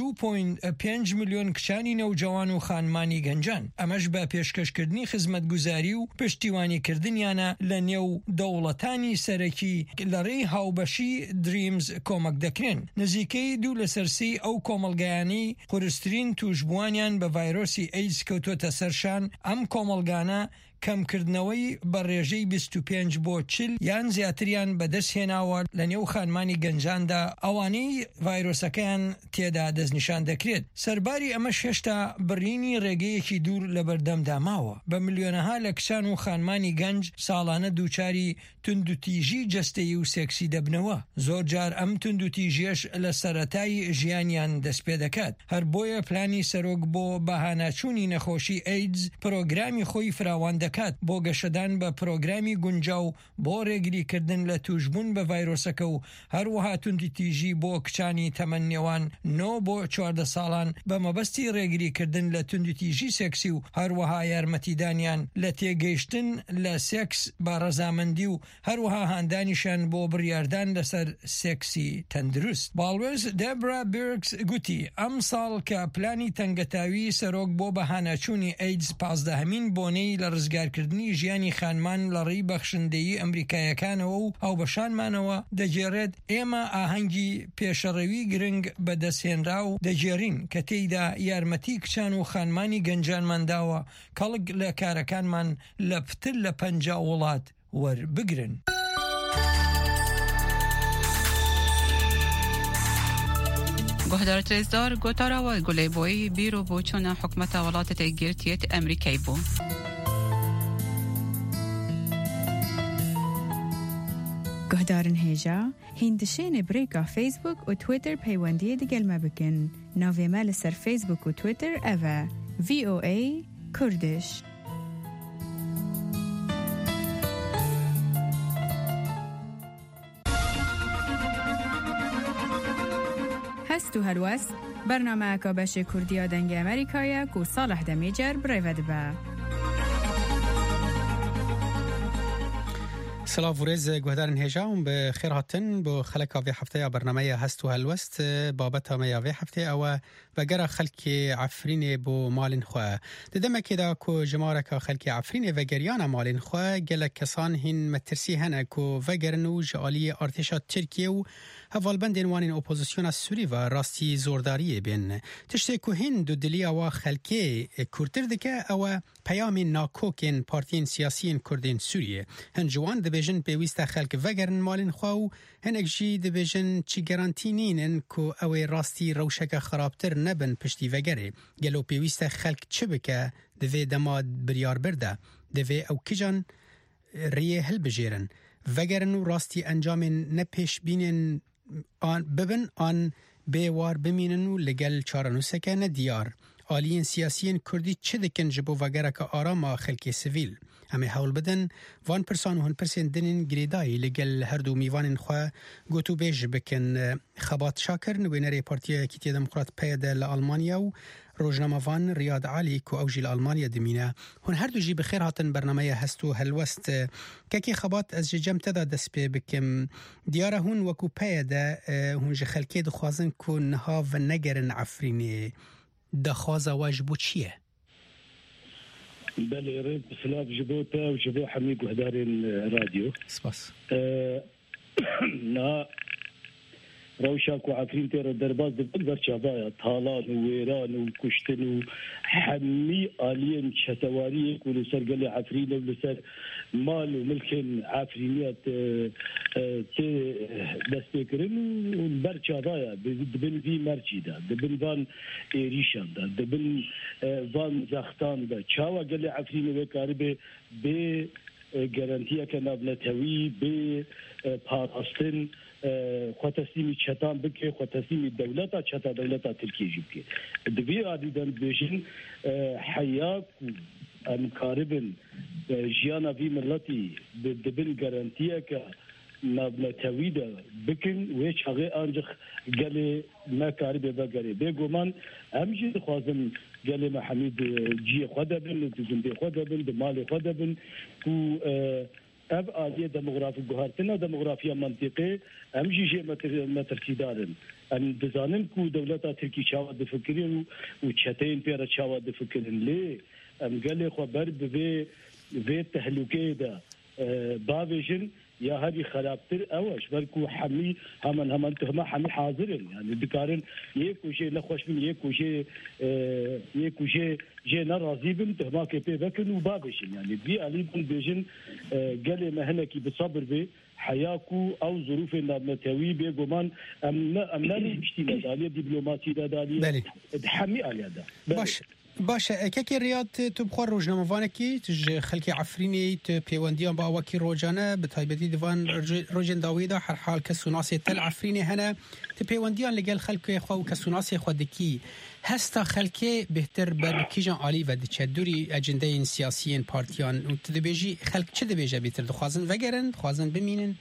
2.5 میلیۆن کچانی نەوجەوان و خانمانی گەنجان. ئەمەش بە پێشکەشکردنی خزمەتگوزاری و پشتیوانیکردنیانە لە نێو دەوڵەتانی سەرەکی لەڕێی هاوبەشی دریمز کۆمەک دەکرێن. نزیکەی 2 لە سەرسی ئەو کۆمەلگایانی قورسترین توشبوانیان بە ڤایرۆسی ئەیدز کەوتۆتە سەرشان. ئەم کۆمەلگانە کەمکردنەوەی بە ڕێژەی 25 بۆ 40 یان زیاتریان بەدەستهێناوە لە نێو خانمانی گەنجاندا ئەوانەی ڤایرۆسەکەیان تێدا دەستنیشان دەکرێت. سەرباری ئەمە هێشتا بڕینی ڕێگەیەکی دوور لە بەردەمدا ماوە. بە ملیۆنەها لە کچان و خانمانی گەنج ساڵانە دووچاری توندوتیژی جەستەیی و سێکسی دەبنەوە. زۆر جار ئەم توندوتیژیەش لە سەرەتای ژیانیان دەست پێ دەکات. هەر بۆیە پلانی سەرۆک بۆ بەهانەچوونی نەخۆشی ئەیدز پرۆگرامی خۆی فراوان دەکات بۆ گەشەدان بە پرۆگرامی گونجاو بۆ ڕێگریکردن لە توشبوون بە ڤایرۆسەکە و هەروەها توندوتیژی بۆ کچانی تەمەن نێوان 9 بۆ 14 ساڵان بە مەبەستی ڕێگریکردن لە توندوتیژی سێکسی و هەروەها یارمەتیدانیان لە تێگەیشتن لە سێکس بە ڕەزامەندی و هەروەها هاندانیشان بۆ بڕیاردان لەسەر سێکسی تەندروست. باڵوێز دێبرا بیرکس گوتی ئەم ساڵ کە پلانی تەنگەتاوی سەرۆک بۆ بەهانەچوونی ئەیدز 15مین بۆنەی لە ڕزگار بڕیارکردنی ژیانی خانمان لە ڕێی بەخشندەیی ئەمریکایەکانەوە و ئەو بەشانمانەوە دەجێڕێت ئێمە ئاهەنگی پێشەڕەوی گرنگ بەدەستهێنرا و دەجێڕین کە تێیدا یارمەتی کچان و خانمانی گەنجانمانداوە کەڵک لە کارەکانمان لە پتر لە 50 وڵات وەربگرن. گهدار ترزدار گوتارا و گلی بوی بیرو بوچون حکمت ولایت یەکگرتووە ئەمریکای بوو. گهدارن هێژا هیندشێنێ برێکا فیسبوک و تویتر پەیوەندیە دەگەلمە بکەن. ناوێمە لەسەر فیسبوک و تویتر ئەڤە VOA کوردش. هەست و هەلوەست بەرنامەیەکە بەشی کوردیە دەنگی ئەمریکایە و ساڵح دەمێجەر برێڤە دەبە. سلااو ورێز گوهدارن هێژاوم بە خێر هاتن بۆ خەلکا vê هەفتەیە بەرنامەیە هەست و هەلوەست بابەتەمەیە vê هەفتەیە ئەوە بەگەرە خەلکی عفرینێ بۆ مالین خۆ دەدەمەکێدا کو ژمارەکە خەلکی عفرینێ vەگەریانە مالین خۆ gelek kesan hîn metirsî hene ku vegerin û ji aliyê artêşa Tirkiye û hevalbendên wanên opozisyona Sûrî ve rastî zordariyê bên. Tiştê ku hîn dudiliya wa xelkê kurtir dike ew e peyamên nakokên partiyên siyasiyên Kurdên Sûriyê. Hin ji wan dibêjin pêwîst e xelk vegerin malên xwe û hinek jî dibêjin çi gerantî nînin ku ew ê rastî rewşeke xerabtir nebin piştî vegerê. Gelo pêwîst e xelk çi bike divê dema biryar bir de. Divê ew kijan riyê hilbijêrin. Vegerin û rastî encamên nepêşbînên bibin an bêwar bimînin û li gel çarenûseke nediyar. Aliyên siyasiyên Kurdî çi dikin ji bo vegereka arama xelkê sivîl? Em ê hewl bidin van pirsan û hin pirsên dinên girêdayî li gel her du mîvanên xwe gotûbêj bikin. Xebat Şakir nivênerê Partiya Yekîtiya Demokrat PYD li Almanya û rojnamevan Riyad Alî ku ew jî li Almanya dimîne. Hûn her du jî bi xêr hatin bernameya hest û helwest. Kekê xebat ez ji cem te da dest pê bikim. Diyara hûn wekû PYD hûn ji xelkê dixwazin ku niha venegerin Efrînê. Dexwaza we ji bo çi ye? بله ريت سلاف جبوتا وجبو حميد وهدارين راديو سباس نا روشاك وعفرين تيرا درباز دبقدر شابايا طالان وويران وكشتن وحمي آليين شتواريك ولسر قلي عفرين ولسر مال وملكين عفرينيات تي دستيكرن والبر شابايا دبن في مرجي دا دبن فان ريشان دا دبن فان زختان دا شاوا قلي عفرين وكاربي بي گارانتیا که نابلتوی به پاراستن خودتسلیمی چتان بکه خودتسلیمی دولتا چتا دولتا ترکیه بکه دوی عادیدن بیشین حیاک امکاربن جیانا وی ملتی دبن گارانتیا که نابلتوی دا بکن و چاقه آنجخ گلی مکاربه بگره بگومان همجی خوازم قال ما حميد جي خدبن تجندي خدبن دمال خدبن كو اب آلية ديموغرافي جهارتنا ديموغرافيا منطقي امجي شيء ما ترتيدارن ان دزانن كو دولتا تركي شاوات بفكرين وشتين بيرا شاوات بفكرين ليه ام قال لي خبر بفي تهلوكي دا بابيجن يا هذه خرابتر اوش بركو حمي همان تهما حمي حاضرين يعني دكارن يكو شيء نخوش من يكو شيء جينا راضي بن تهما كيبي بكن وبابشين يعني دي علي بن بيجن قال ما هناكي بصبر به حياكو او ظروف نابلتوي بيغمان امنا نشتي مداليه دبلوماسي داليه حمي على هذا باشه کەکی ریاد تو بخۆ ڕۆژنامەوانێکی تژ خەلکی عفرینی پەیوەندیان بە ئەوەکی ڕۆژانە بە تایبەتی دیوان ڕۆژێن داویدا هەرحال کە سوناسی تەل عفرینی هەنە تو پەیوەندیان لەگەل خەلکی خوا و کە سوناسی خودکی هەستا خەلکێ بهتر بەر کیژان عالی و دچە دووری ئەجندەین سیاسیین پارتیان و تو دەبێژی خەلک چ دەبێژە بێتر دخوازن وەگەرن خوازن بمینن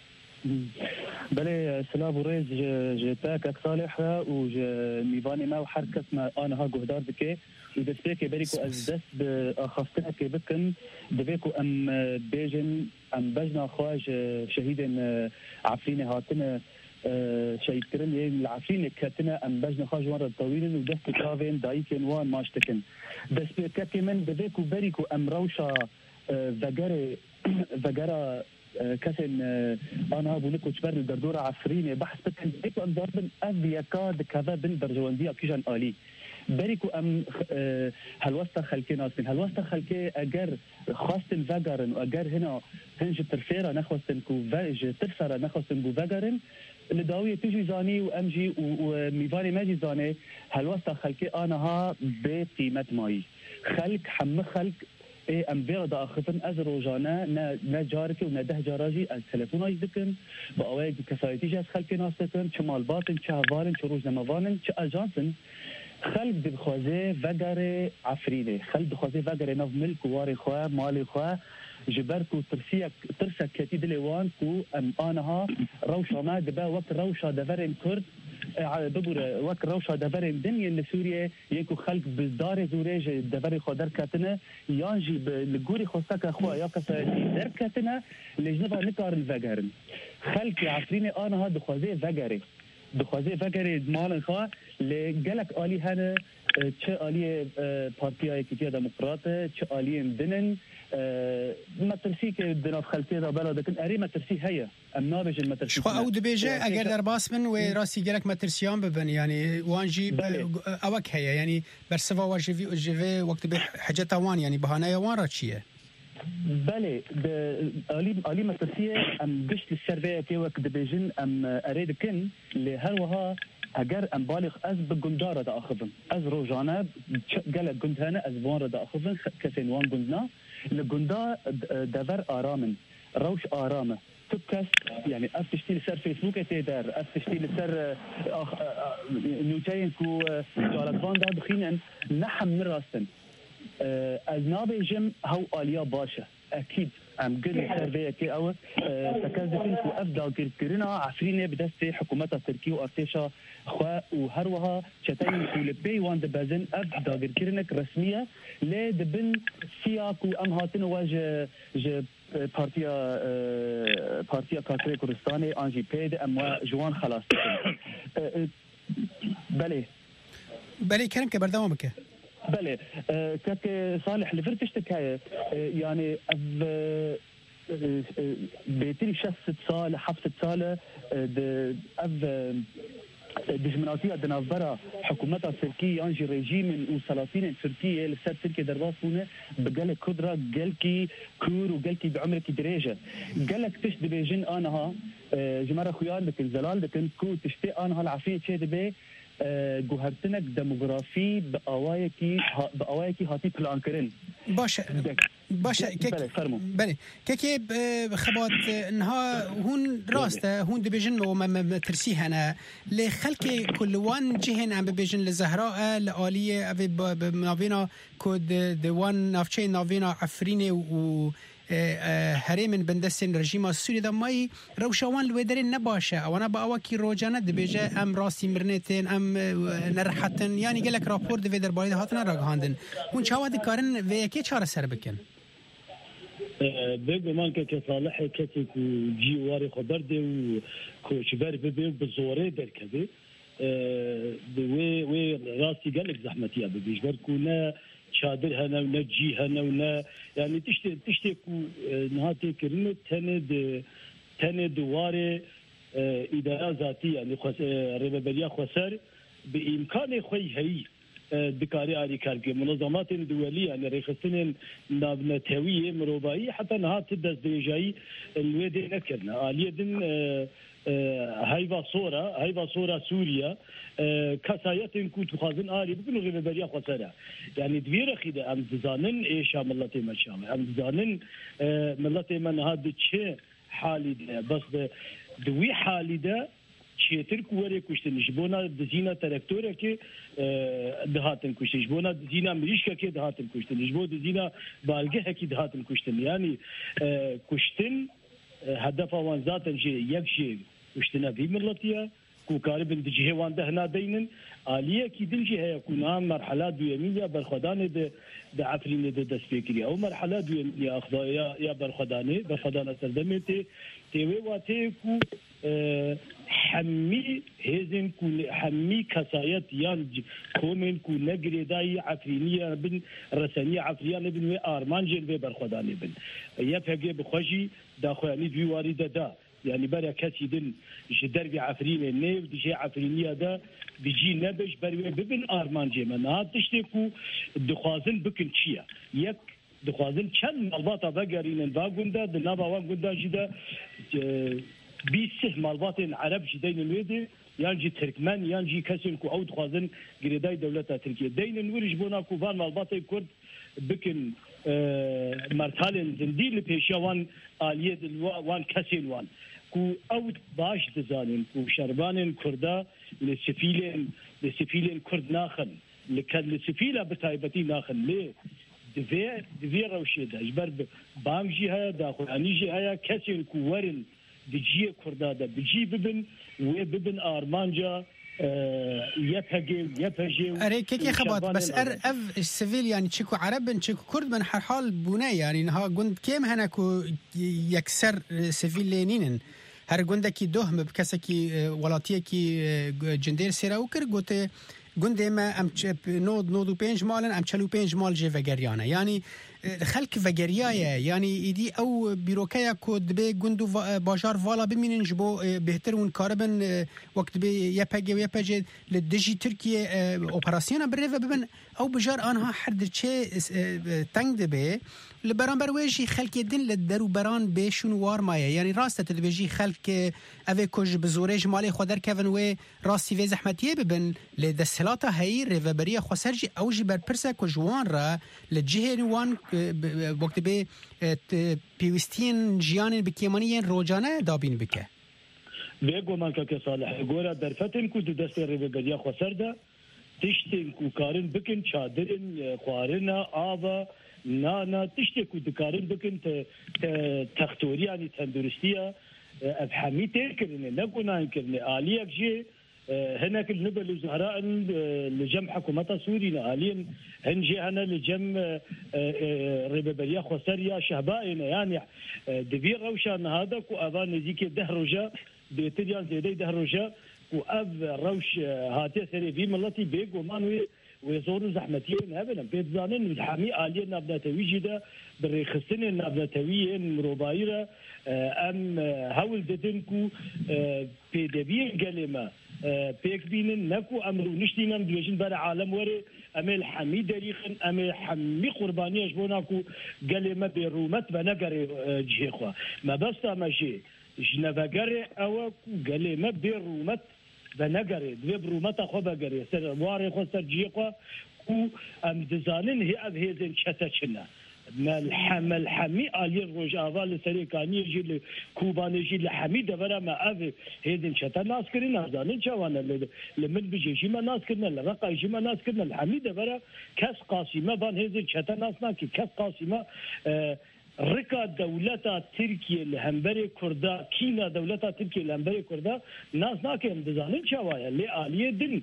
بله سلام وريز جتاك صالح وميفاني ما وحركة ما أنا ها جهدار بكي ودستيك بريكو أزدس بأخفتنا كي بكن دبيكو أم بيجن أم بجنا خواج شهيد عفرين هاتنا شهيد كرن العفرين كاتنا أم بجنا خواج مرة طويلا ودست كافين دايكين وان ماشتكن دستيك من دبيكو بريكو أم روشا وگره کسین آنها بوده کچبر در دور عفرین بحث بکن ایکو ام داربن اویکا دکاوه بن برجواندی اکیجان آلی بریکو ام هلوستا خلکی ناسین هلوستا خلکی اگر خواستن وگرن و اگر هنا هنج ترفیرا نخواستن کو وج ترفیرا نخواستن بو وگرن لداوی تجی زانی و امجی و میوانی ماجی زانی هلوستا خلکی آنها به قیمت مایی خلق حم خلق ام بيرا دا اخفن از روزانه نه جارك و نه ده جاراجي از تلفون ايش دكن باوي كفايتي جاز خلق ناس دكن چه مالباتن چه هوارن چه روزنامه‌وانن چه اجانسن خلق دخوازه وگره عفرينه خلق دخوازه وگره ناف ملك واري خو مالي خو جبركو ترسك كتي دلوان كو ام انها روشا ما دبا وقت روشا دفرن كرد ببوره وقت روشا دفرن دنيا سوريا يكو خلق بزدار زوريج دفر خدر كاتنه يانجي بالجوري خوستك اخوا يا كساتي در كاتنه لجنبا نكار الفجرن خلق عفرينه انها دخوازه وگره دخوازه وگره مال خو لجلك الي هنا چه آلی پارتی ایکیتی دموکراته چه آلی دنن مترسی که دناف خلطی دا بلا دکن اری مترسی هیا ام نابج المترسی شو او دبیجه اگر در باس من و راستی گرک مترسیان ببن یعنی وانجی اوک هیا یعنی برسوا واجوی وقت به حاجت وان یعنی بهانه وان را چیه بله آلی مترسیه ام بشت السربیه که وقت دبیجن ام ارید کن لهر وها اگر ام بالغ از بگندار دا اخذن از روزانه قال گندهانه از وان دا اخذن کسین وان گندنا لگندا دور آرامن روش آرامه تبكس يعني افتشتي سر فيسبوك تيدر افتشتي سر نيوتين كو جالتوان دا بخينا نحم من راستن از نابي جم هو آليا باشا اكيد ام قل سربيه كي او تكازفين كو افدا كرنا عفرينه بدست حكومه تركيا وارتيشا خو وهروها شتاين كو لبي وان دبازن افدا كرنك رسميه لا دبن سياق ام هاتن واج بارتيا كاتري كردستاني انجي بيد ام جوان خلاص بله كرم كبردوام بك بله كاك صالح لفرتشتك يعني بيتري شست سال حبست سال دجمناتية دنافبرا حكومتها التركية ينجي ريجيم وسلاطين التركية لسر تركيا درباسونه بقالك قدرة قالكي كور وقالكي بعمرك دريجة قالك تشت بيجن انها جمارة خيار لكن زلال لكن كو تشتي انها العفية تشي دبي گوهرتنك دموغرافي بأوايكي هاتي بلان كرن باشه بله كي خبات انها هون راسته هون دبيجن وما ترسي هنا لخلك كل وان جهن عم بيجن لزهراء لآلية بنافينا كود دوان نافشين نافينا عفريني و هرمن بندستن رژیم سوری دمای روشوان لودرین نباشه اوانا با اواکی روزانه دبیجه ام راستی مرنتن ام نرحتن یعنی گلک راپور دوی در باید هاتن راگهاندن اون چاواد کارن و یکی چاره سر بکن بگو من که صالح کسی که جیواری خبر ده و کوچبر ببین بزوره درکده و راستی گلک زحمتیه ببیش برکونه شادر هنا ونجي هنا ونا يعني تشتي نهاتي كرنت تنه دواره اداره ذاتيه يعني ربابيا خسر بامكان خوي هي دكاري على كارك منظمات دوليه يعني رخصتين نابنتويه مروباي حتى نهات تدز ديجاي الويدي نكرنا اليدن هايفا صورة سوريا كسايتن كنت خازن آلي بكل غيباريا خسارة يعني دويرة خيدة أم دزانن إيش ملتي ما شامل أم دزانن ملتي من هذا شيء حالي ده بس دوي حالي ده شيء ترك وري كشتن جبونا دزينا تركتورة كي دهاتن كشتن جبونا دزينا مريشكا كي دهاتن كشتن جبو دزينا بالجه كي دهاتن كشتن يعني كشتن هدف وان ذاتن شيء يكشي وشتنا في ملتيا كوكارب دجيه وان دهنا دينن آلية كي دلجي هي كونها مرحلة دوامية برخدان بعفرين دسبيكري أو مرحلة دوامية أخذ يا برخدانة سردمتي تيوي واتي كو حمي هزن كون حمي كسايت يان كومن كون نجري داي عفرينية بن رسانية عفرية بن وآرمان جن ببرخداني بن يفهجي بخشي داخلني في واردة دا يعني برا كسي دن جدر بعفرينة نيف دجي عفرينية دا بيجي نبش برا ببن آرمان جمن هاتشتكو دخازن بكن شيا يك دخازن چند مالباتا بگرین الواگوندا دنابا واگوندا جدا بیسه مالباتن عرب جدین الویده یانجی ترکمن یانجی کسین کو او دخازن گریدای دولتا ترکیه دین الورج بونا کو وان مالباتای کرد بکن مرتالن زندیل پیشوان آلیه وان کسین وان کو او باش دزانن کو شربانن کردا لسفیلن کرد ناخن لسفیلا بتایبتی ناخن لی دوی روشی دا جبر بانجی ها داخلانیجی ها کسین کو ورن بجی کردا دا بجی ببن و ببن آرمانجا يفهجي أري كي خبط بس أف السفيل يعني تشيكو عرب تشيكو كرد من حال بناء يعني ها قند كيم هناكو يكسر سفيل لينين هر قندكي دهم بكسكي ولاتيكي جندير سيرا وكر قوتي قندي ما ام نود و 5 مالن ام 45 مال جي فجريانا يعني خلق فجريايا يعني ايدي او بيروكايا كود بي قندو باجار فالا بمين جبو بهترون كاربن وقت بي يباجي للدجي تركيا اوبراسيون بريفا ببن او بجار انها حد تشي تنگ دبي لبرانبر ويجي خلق يدن للدرو بران بيشون وار مايا يعني راسته تلبيجي خلق اوه كوج بزوريج مالي خودر كيفن و راسي في زحمتيه ببن لدسلاتا هاي ريفابريا خوسرجي اوجي برپرسا كوجوان را لجهر وان وقت بي بيوستين جيان بكيمانيين روجانه دابين بكه بيگو من که صالح گورا در فتن کو دست ريفابريا خوسردا تشتين کو کارن بكن چادرن خوارنا آوا نا تشتكو دكارن بكن تختوري يعني تندرستيا افحمي تكرن نقولنا نكرن آليك جي هناك النبل الزهراء لجم حكومة سوريا آليا هنجي أنا لجم ربابريا خسريا شهبائنا يعني دبير روشان هذا كو أذان نزيك دهرجا بيتريان زيدي دهرجا كو أف روش هاتي سري في ملتي بيج ومانوي ويزوروا زحمتين هبنا بيت زانن الحامي آلية نابناتوي جدا بالرخصين النابناتويين روبايرة أم هول ددنكو بيدبير قلمة بيك بينن نكو أمرو نشتينا بيجين برا عالم وري أم الحمي دريخن أم الحمي قربانية جبوناكو قلمة برومت بنقري جيخوا ما بس ماشي جنبقري أو قلمة برومت بنقري دوی برومتا خو بقري سر واري خو سر جيقوا كو ام دزانن هي اب هيزن چتچنا مل حمي آلي روج اول سريكاني جي كوباني جي لحميد برا ما اب هيزن چتا ناس كرين زانن چوانا لمن بيجي ما ناس كرنا لرقا جي ما ناس كرنا الحميد برا كاس قاسمه بان هيزن چتا ناس ناكي كاس قاسمه ركا دولتا تركيا الهمبري كردا كينا دولتا تركيا الهمبري كردا ناس ناكم دزانن چوايا لي آليه دين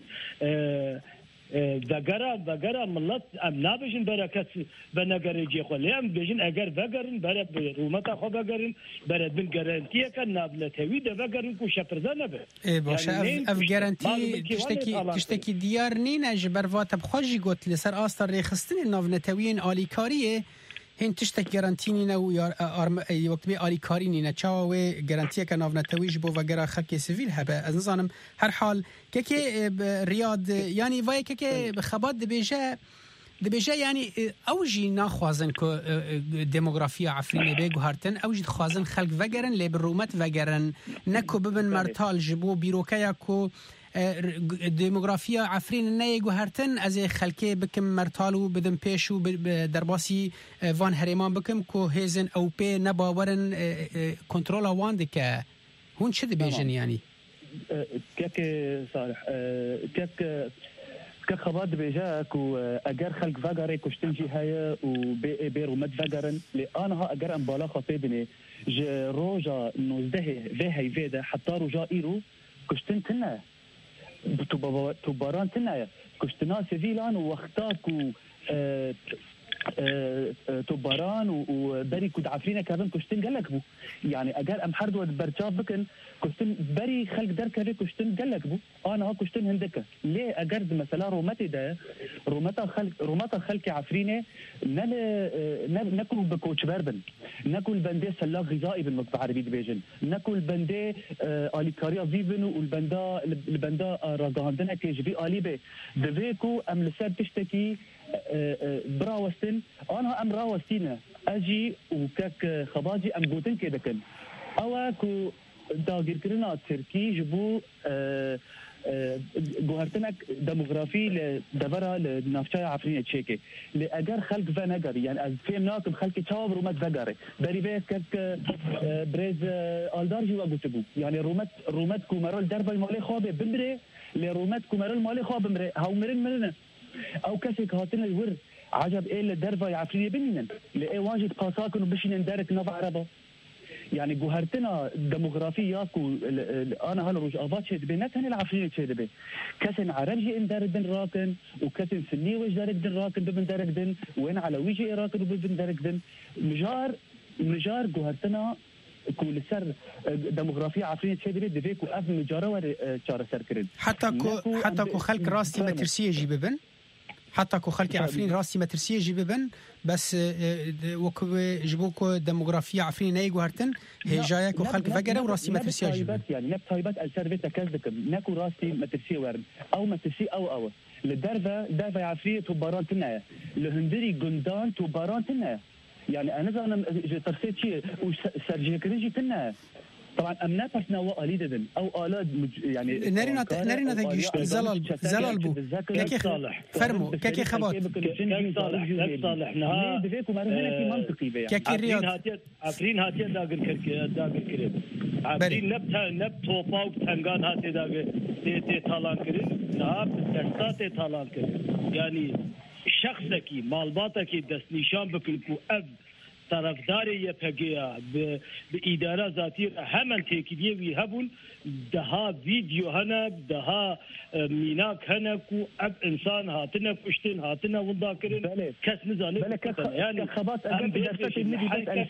دغرا ملت ام نابجن برکت بنگری جی خو لیم بجن اگر بگرن بر رومتا خو بگرن بر بن گارانتی کن نابلتوی د بگرن کو شپرزانه به باشه اف گارانتی تشتکی دیار نین اجبر وات بخوجی گوت لسر استر رخصتن ناونتوین الیکاریه هن تشتك جارانتيني نو وقت بي آلي كاريني نتشاوي جارانتيا كناف نتويج بو وغيرا خلقي سيفيل هبا از نظانم هر حال كي رياض يعني واي كي خبات دبيجا يعني اوجي ناخوازن كو ديموغرافيا عفريني بيغو هارتن اوجي خوازن خلق وغيرن لي برومت وغيرن نكو ببن مرتال جبو بيروكايا كو ديموغرافيا عفرين نيجو هرتن از خلكي بكم مرتالو بدم بيشو درباسي فان هريمان بكم كو هيزن او بي نباورن كنترولا واندك هون شد بيجن يعني كيك صالح كيك كخبات بيجاك واجر خلق فاجري كشتنجي هيا وبيرو مد فاجرن لانها اجر ام بالاخه بيبني روجا نوزده هي فيدا حتى رجا ايرو كشتنتنا تباران تنايا كشتنا سيفيلان واختاكو توباران وبري كود عفرينا كابن كشتن قالك بو يعني اجل ام حرد برجاف بكن كشتن بري خلق در كابي كشتن قالك بو انا كشتن هندكه ليه اجرد مثلا رومتي ده رومتا خلق عفرينه ناكل بكوتش بربن ناكل بندي سلاق غذائي بالمطبخ العربي دبيجن ناكل بندي اليكاريا فيفن والبندا راغاندنا كيجبي اليبي دفيكو ام لساب تشتكي براوستن انا ام راوستينا اجي وكاك خباجي ام بوتن كدكن اواكو داغير كرنا تركي جبو جوهرتنك ديموغرافي لدبرة لنافشة عفرينة تشيكي لأجر خلق فنجر يعني از فيم ناكم خلق تشاور رومات فجرة بريبه كك بريز آلدارجي وقتبو يعني رومات كومرال دربا مالي خابه بمره لرومات كومرال مالي خابه مره هاو مرنا او كسك هاتنا الور عجب ايه لدربا عفرينة بنين لأي واجد قاساكن وبشين ندارك نفع عربه يعني جوهرتنا ديموغرافياكو انا هالروج ابات شد بينتهن العفرينه شد بي كسن عربجي ان دارك دن راكن وكسن سني وج دارك دن راكن ببن دارك دن وين على وجه راكن وببن دارك دن مجار جوهرتنا كل سر ديموغرافيا عفرينه شد بي دبيكو اف مجاره ور شار سر كرد حتى كو خلق راستي مترسيه جي ببن حتى كو خلق عفرين راسي مترسيه جي ببن بس وكو جبوكو ديموغرافيا عفرين نايغو هرتن هجايا كو خلق فقره وراسي مترسيه جي ببن يعني نب طيبات السيرفيتا كازدك ناكو راسي مترسيه ورن او مترسيه او للدربه عفريه توباران تنايا لهندري جندان توباران تنايا يعني انا ترسيت شيء وسرجي كريجي تنايا طبعا امنا بسنا واليدن او اولاد يعني نارينا تجيش زلال بو كيكي فرمو كيكي خبط صالح نها دفيكو مرهنا في منطقي بيا كيكي رياض عفرين هاتي داغر كريم عفرين نب توباو تنغان هاتي داغر تي تالان كريم نها دستات تالان كريم يعني شخصك مالباتك دست نشان بكلكو اب طرفداري يبقى بإدارة ذاتية همن تكيدية ويهبون دها فيديو هنا دها ميناك هنا كو أب إنسان هاتنا كشتين هاتنا وضاكرين كاس نزاني يعني خبات أجل درسات النبي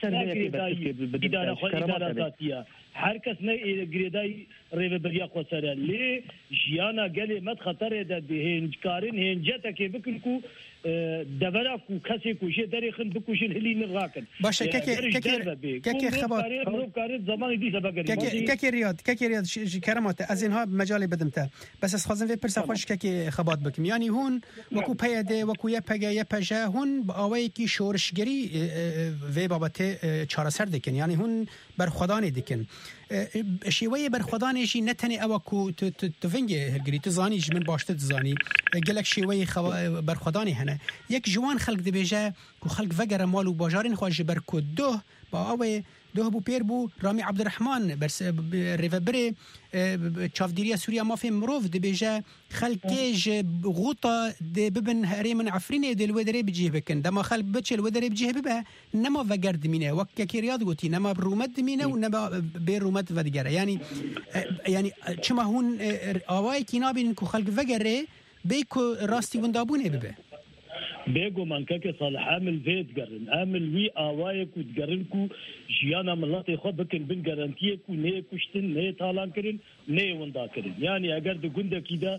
بس إدارة ذاتية حركة نه جريداي ريب بريا قصرا لي جيانا قال ما خطر ده بهن كارين هنجتا كي بكلكو دبركو كاسيكو شي دريخن بكوشن هلين الراكن باشا كاكي خبط كارين زمان دي سبقري كاكي رياض كرامات از اینها مجال بدمته بس از خوازم وی پرسا خوش که خبات بکم یعنی هون وکو پیاده وکو یه پجا هون با آوایی کی شورشگری وی بابته چارەسەر دکن یعنی هون برخودانی دکن شیوه برخودانیشی نتنی اوکو تفنگی هلگری تزانی جمن باشته تزانی گلک شیوه برخودانی هنه یک جوان خلق دبیجه کو خلق وگر مالو باجارین خواهش برکو دو با آوه دو بو پیر بو رامی عبدالرحمن برس ریفبری چافدیریا سوریا مافی مروف دبیجه خلقیج غوطا دی ببن هريمن عفرینه دی الودری بجیه بکن دما خلق بچه الودری بجیه ببه نما وگرد مینه وکی ریاض گوتی نما برومت مینه و نما بیر رومت و دیگره یعنی چما هون آوای کی نابین کو خلق وگره بیکو راستی وندابونه ببه بيجو من كاكي صالح عامل فيت قرن عامل وي آوايك وتقرنكو جيانا ملاتي خود بكن بن قرنتيكو نيه كشتن نيه تالان كرن نيه وندا كرن يعني اگر دو قنده كده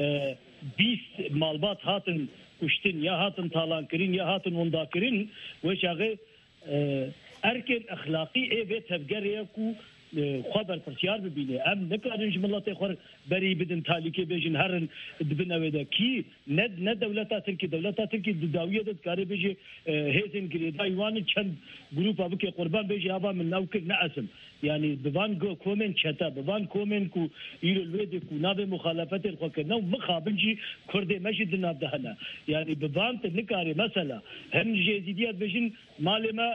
20 مالبات هاتن كشتن يا هاتن تالان كرن يا هاتن وندا كرن وش اغي اركن اخلاقي اي بيت هفقريكو خبر پرسیار ببینه ام نکارنج ملت خور بری بدن تالیکه بیجن هرن دبنوی ده کی نه دولتا ترکی داویه ده کاری بیجه هیزن گریدای وان چند گروپ ابو که قربان بیجه ابا من نوکر ناسم يعني بوان كومن شتا بوان كومن كو يلو الويد كو ناب مخالفات الخوك نو مخابنجي كردي مجد ناب دهنا يعني بوان تنكاري مثلا هم جديديات بيجن مالما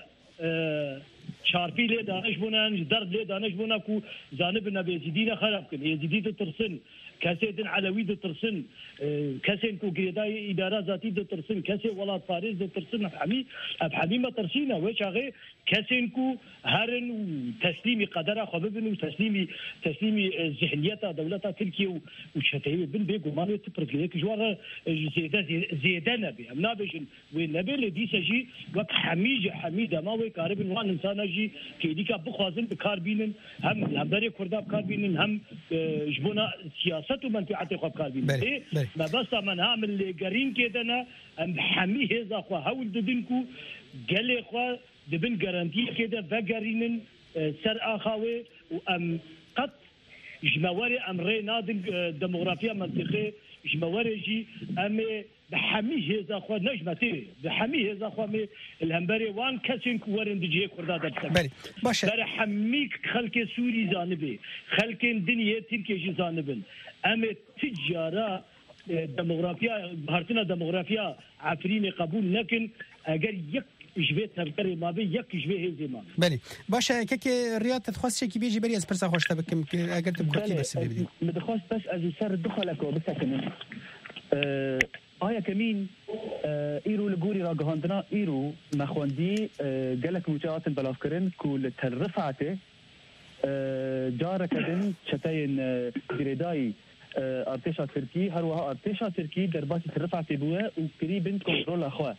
چارپی لی دانش بونن درد لی دانش بونا کو جانب نبی زیدین خراب کن یزیدی ترسن کسی دن علوی دو ترسن کسی کو گریدای اداره ذاتی دو ترسن کسی ولاد فارس دو ترسن افحمی ما ترسینا و چاقه کسی کو هرن تسلیم قدر خببن و تسلیم ذهنیت دولت ترکیه و شتایی بن بگو مانو تپرگیه که جوار زیاده نبی هم نبیشن و نبی لدی سجی وقت حمیده ما و کاربن وان انسان جی که دیگه بخوازن بکار بینن هم داری کرداب کار بینن هم جبونا سیاست و منفعت خواب کار بینن ما بس من هعمل قرين كده ام حمي هذا خو هول دبنكو قال خو دبن جارانتي كده فقرين سر اخاوي وام قط جمواري امري نادن ديموغرافيا منطقه جمواري جي ام بحمي هذا خو نجمتي بحمي هذا خو الهمبري وان كاسين كورن دجي كردا دبل باشه در حميك خلق سوري جانبي خلق دنيا تركي جانبن ام تجاره دموغرافیا بهارتنا دموغرافیا عفرین قبول نکن اگر یک جوه تبکر ما به یک جوه هزی ما بله باشه که ریاض تخواست که بیجی بری از پرسا خوش تبکم که اگر تبکتی بس ببینیم مدخواست بس از سر دخلك وبسكن آیا کمین ایرو لگوری را گهاندنا ایرو مخواندی گلک مجاعات بلاف کرن کل ترفعته جاره کدن چتاین گریدایی ارتشا تركي هروها ارتشا تركي درباتي ترفعت بوه وقريبا كنترول اخوه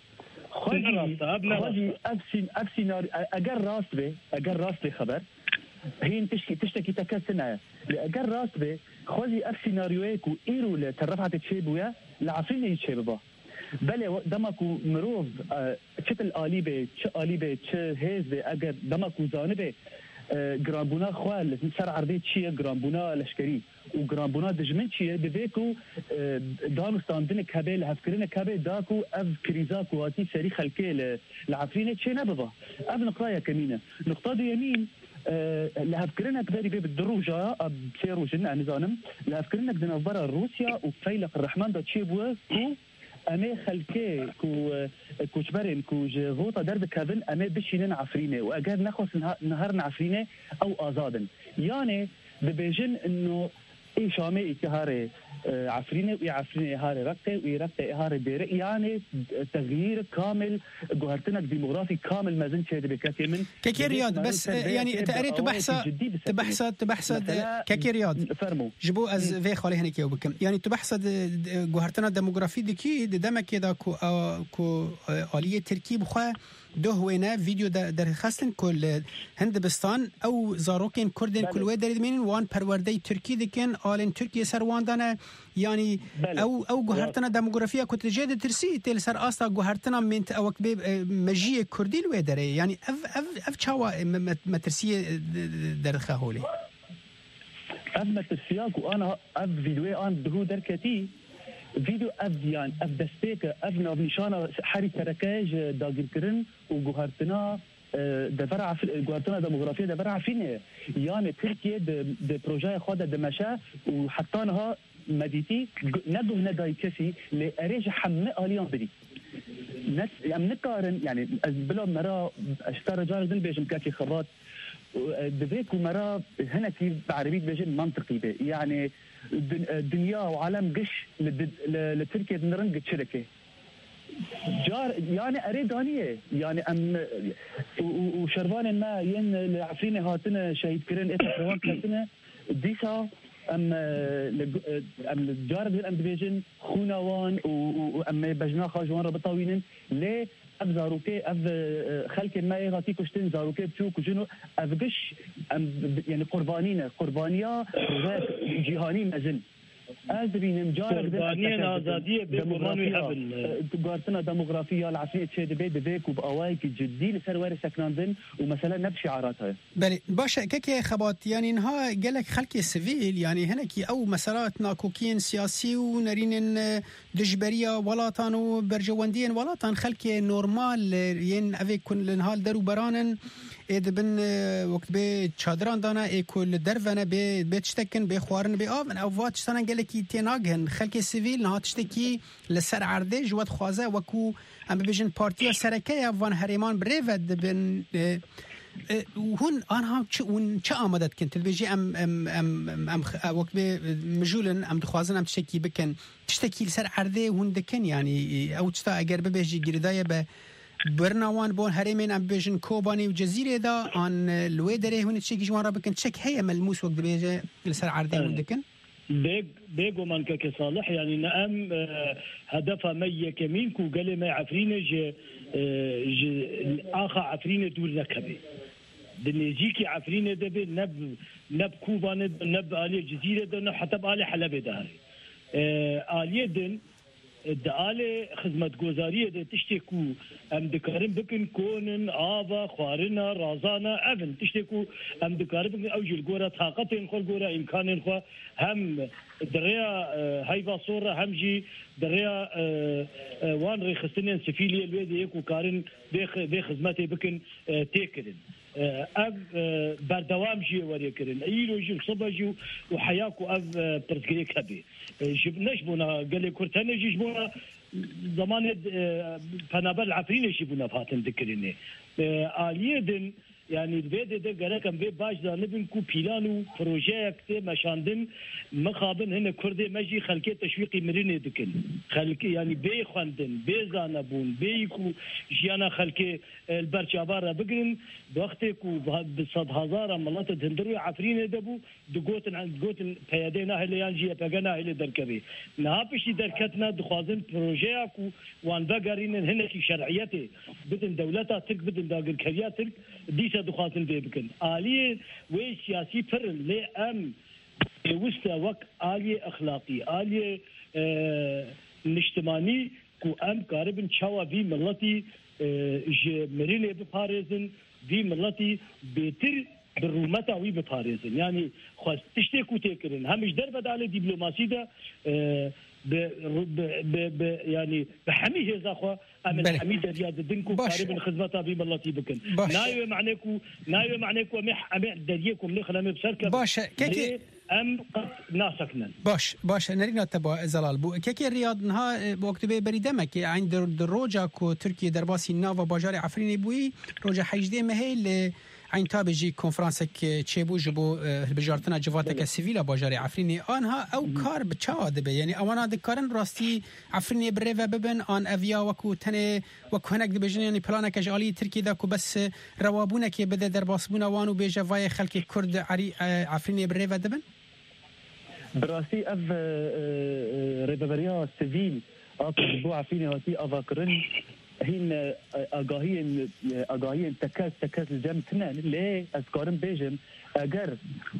خذي افسي نار اگر راست خبر هين تشتكي تكسنا اگر راست خذي افسي ناريويك وايرو لترفعت تشيبوه لعفين يتشيبوا بله دمكو مروف چتل آلیبه چه آلیبه چه هزبه اگر دمكو زانبه گرانبونا خوال سر عرضی چیه گرانبونا لشکری و گرانبونا دجمن چیه دبیکو دانستاندن کبه لحفکرین کبه داکو اف کریزاکو هاتی سری خلکه لعفرینه چه نبضا اف نقطه کمینه نقطه دو یمین لهفكرنك داري بالدروجة بسيروجن نظام لهفكرنك دنفبرا روسيا وفيلق الرحمن دا تشيبوا امي خلكي كو شبرين كو جوطه درب كابن امي بشينن عفرينه واجر نخص نهارنا عفرينه او ازادن يعني ببيجن انه اي شامي اتهاري عفرينه وعفرينه هاري رقه ورقه هاري بير يعني تغيير كامل جوهرتنا الديموغرافي كامل ما زلت شاهد بكاتي من كي رياض بس يعني تقريت تبحث كي رياض جبو از في خالي هنيك وبكم يعني تبحث جوهرتنا الديموغرافي دكي دما كده كو آلية تركيب خو دو هوينا فيديو در خاصن كل هندبستان او زاروكين كردن كل وادر من وان پروردي تركي دكن آلين تركيا سرواندانا يعني او جوهرتنا ديموغرافيا كنت جاد ترسي تل سر استا جوهرتنا من او مجيه كردي الوادر يعني اف تشوا ما ترسي در خهولي اف ما ترسياك وانا اف فيديو ان دهو دركتي فيديو افيان اف دستيك اف نافنشانا حري تركاج داغر كرن وجوهرتنا دفرع في جوهرتنا ديموغرافيا دفرع فين يعني تركيا د بروجي خاده دمشا وحطانها مديتي ندو نداي كسي لاريج حمه اليان بدي نت نقارن يعني بلا مرا اشترى جار دن بيجم كاكي خراط دبيك ومرا هنا في بعربيه بيجم منطقي بي يعني الدنيا وعالم قش لتركيا نرنج شركه جار يعني اريدانيه يعني ام وشربان ما ين العفرين هاتنا شهيد كرن اتفروان كاتنا ديسا ام الجار ام ديفيجن خونوان وام بجنا خاجوان ربطاوين ليه اف زاروكي اف خلك ما يغطي كشتين زاروكي بتشوك وجنو افقش يعني قربانيه جهاني مازن ازرين مجارك قربانيه ازاديه ديموغرافيا جارتنا ديموغرافيا العصريه تشي دبي دبيك وباوايك جدي لسر واري سكناندن ومثلا نفس شعاراتها بله باشه كيكي خبات يعني انها قالك خلك سيفيل يعني هناكي او مسارات ناكوكين سياسي ونرين دجبريه ولاطان وبرجواندين ولاطان خلك نورمال ين افيك كن لنهال درو برانن ادبن وقت به چادران دانا اكل درفنا به تشتكن به خوارن به آب او وات شتن قالكي تناغن خلك سيفيل نها تشتكي لسر عرضه جوات خوازه وكو ام بيجن بارتيا سركيه وان هريمان بريفد بن هون آنها چه آمدت کن تلویزی ام وقت مجولن ام دخوازن ام تشکی بکن تشتکی لسر عرضه هون دکن یعنی او تشتا اگر ببیجی گردای به برناوان بون هرمین ام بیجن کوبانی و جزیره دا آن لوی داره هون تشکی جوان را بکن تشک هی ملموس وقت ببیجی لسر عرضه هون دکن بيجو من كصالح يعني نعم هدفها مية كمينكو قال ما عفرينة آخا عفرينة دول ركبه دنيجيكي عفرينة دبي نب كوبان نب آلية جزيرة دن حتى بآلية حلبة داري آلية دن دآلة خدمة جوزارية ده تشتكو ام دكارن بكن كونن آبا خوارنا رازانا افن تشتكو ام دكارن بكن اوجل جورا طاقتين خل جورا امكانين خو هم دريا هايبا صورة همجي دريا وان ريخستنين سفيلية الويدي يكو كارن بي خدمتي بكن تيكرن اف بردوام جي وريكرن ايلو جي صباجي وحياكو اف برزقري كبي جبناش بونا قال لي كرتنا جيجبونا زمان فنابل عفرين يجيبونا فاتن ذكرني آليدن يعني بيد ده قالكم بي باش زانبن كو بيلانو بروجيكت مشاندن مخابن هنا كردي مجي خلكي تشويقي مريني دكن خلكي يعني بي خواندن بي زانبون بيكو جيانا خلكي البرشابارا بقرن بوقتكو بصد هزارة ملات دهندرو عفرين دبو دقوتن بيادينا هلي يانجي بقنا هلي دركبي نهابشي دركتنا دخوازن بروجيكو وان بقرين هنا كي شرعيتي بدن دولتا ترك بدن داقر كريا ترك ديسا دخوازن دي بكن آلية وي سياسي فرن لي ام وستا وك آلية أخلاقي آلية نجتماني كو ام قاربن شوا في ملتي مريني بباريزن في ملتي بيتر بالرومتا وي بباريزن يعني خواست تشتكو تيكرن همش دربت على دبلوماسي ده يعني بحميه زاخوا امن حميد رياض دنكو قاربن خدمتها في ملتي بكن نايو معنيكو مح دريكم نخلم بشركه باش كيكي ام ناسكنا باش نرينا تبع زلال بو كيكي رياض نها وقت بريدمك عند الروجا كو تركيا درباسي نافا باجاري عفريني بوي روجا حجدي مهي عين تابجي كونفرانسك تشيبو جبو بجارتنا جواتك سيفيلا باجاري عفريني آنها او كار بچاواد به يعني اوانا دكارن راستي عفريني بريفا ببن آن افيا وكو تنه وكو هنك دبجن يعني پلانك جالي تركي داكو بس روابونك بده درباسبونا وانو بيجوای خلق كرد عفريني بريفا دبن براسي اف ريبابريا سيفيل اكو عفريني هاتي افاكرن هين اگاهين تكاز الجام تنان ليه اذكارن بيجم اگر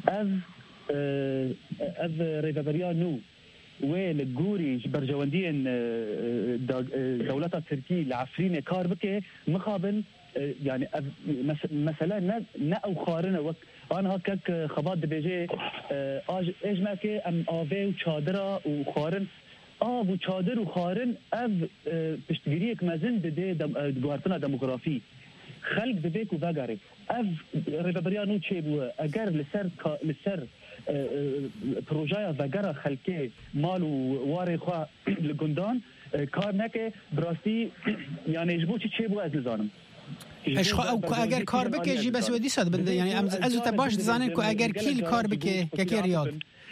اف ريبابريانو والجوري برجواندين دولة تركيا العفرين كاربكه مقابل يعني مثلا نا او خارنه وقت انا هكاك خبات بيجي اجماك ام اوي وشادره وخارن و چادر و خارن اف پشتگیری یک مزن بده گوهرتنا دموگرافی خلق بده کو وگاره اف ربابریانو چه بو اگر لسر پروژه وگاره خلقه مال و واره خواه لگندان کار نکه براستی یعنی اجبو چه بو از لزانم اشخا او اگر کار بکه جی بس ودی صد بنده یعنی ازو تباش زانن کو اگر کیل کار بکه که ریاض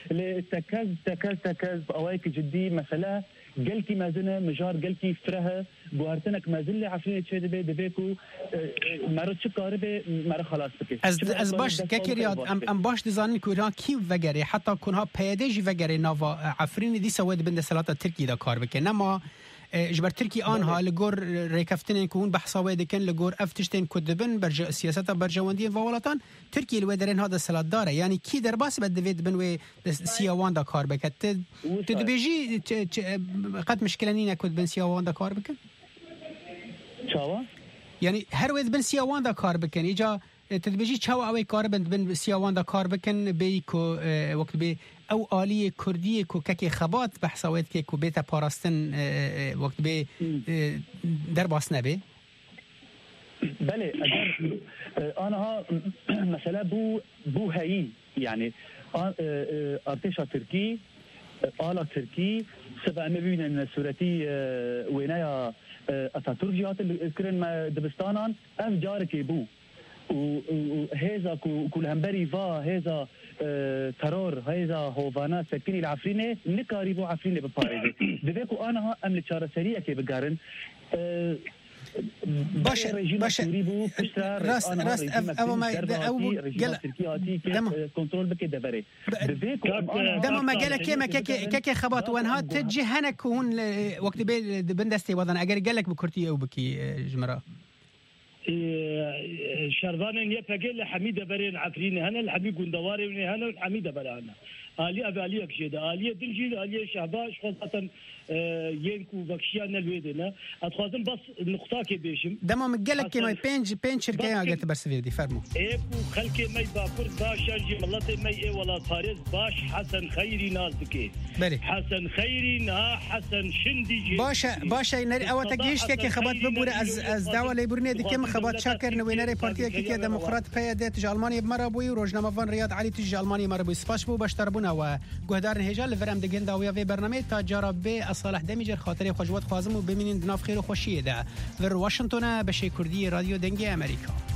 تكاز بأوايك جدي مثلا قلتي مازنة مجار قلتي فرها بوهرتنك مازلة عفرين تشي دبيكو مرد شو قاربه مرد خلاص بكي از باش كاكي رياض ام باش دزانين كورها كيف وگره حتى كونها پیداجي وگره ناوا عفرين دي سواد بند سلاطة تركي دا كار بكي نما جبر تركي آنها لجور ريكفتين كون بحصاوي دكان لجور أفتشتين كدبن برج سياسة برجواندين فوالتان تركي الودرين هذا السلاد داره يعني كي درباس بدفيد بنوي سياوان دا كار بكت تدبيجي قد مشكلانين كود بن سياوان دا كار بكن شوا يعني هرويد بن سياوان دا كار بكن إجا تدبيجي شوا أوي كار بن سياوان دا كار بكن بيكو وقت بي او آلیه کردیه کو که خبات بحثاوید که کو بیت پاراستن وقت به در باس نبی بله اگر آنها مثلا بو هایی يعني ارتشا تركي آلا تركي سبع مبين سورتي وينايا اتاتورك جهات الكرن دبستانان اف جارك بو وهذا كل همبري هذا ترور هذا هوفانا سكني العفرينه نكاريبو عفرينه بباريزه دبيكو انا ام لتشارسريه كي بقارن باش راست او ما او كنترول بك دبري دم ما قال كيما كي خبط وانها تجهنك هون وقت بندستي وضن اگر قال لك بكرتي او بكي جمره شربان يفقل حميده برين عفرين هنا الحميد قندواري هنا الحميده برانا آلي أبالي أكشيد آلي دلجي آلي شعباش خاصة ينكو بكشيان الويدنا أتخاذن بس نقطة كبيشم دمو مقلك كما بين شركة قلت برسفيدي فرمو إيكو خلك ماي باكر باش أرجي ملاتي ماي ولا طارز باش حسن خيري نازكي بلي حسن خيري نا حسن شندي باشا نري أو تجيش كي خبات ببورة از دعوة ليبورنيا دي كم خبات شاكر نوينري بارتيا كي ديمقراط قيادة تجي ألمانيا بمرابوي وروجنا مفان رياض علي تجي ألمانيا مرابوي سباش بو باش تربونا وجهدار هجال لفرام دقن داوية في برنامج تاجر بأصالح دميجر خاطري خجوات خوازم وبمنين دناف خير وخوشية ده في واشنطن بشي كردي راديو دنجي أمريكا.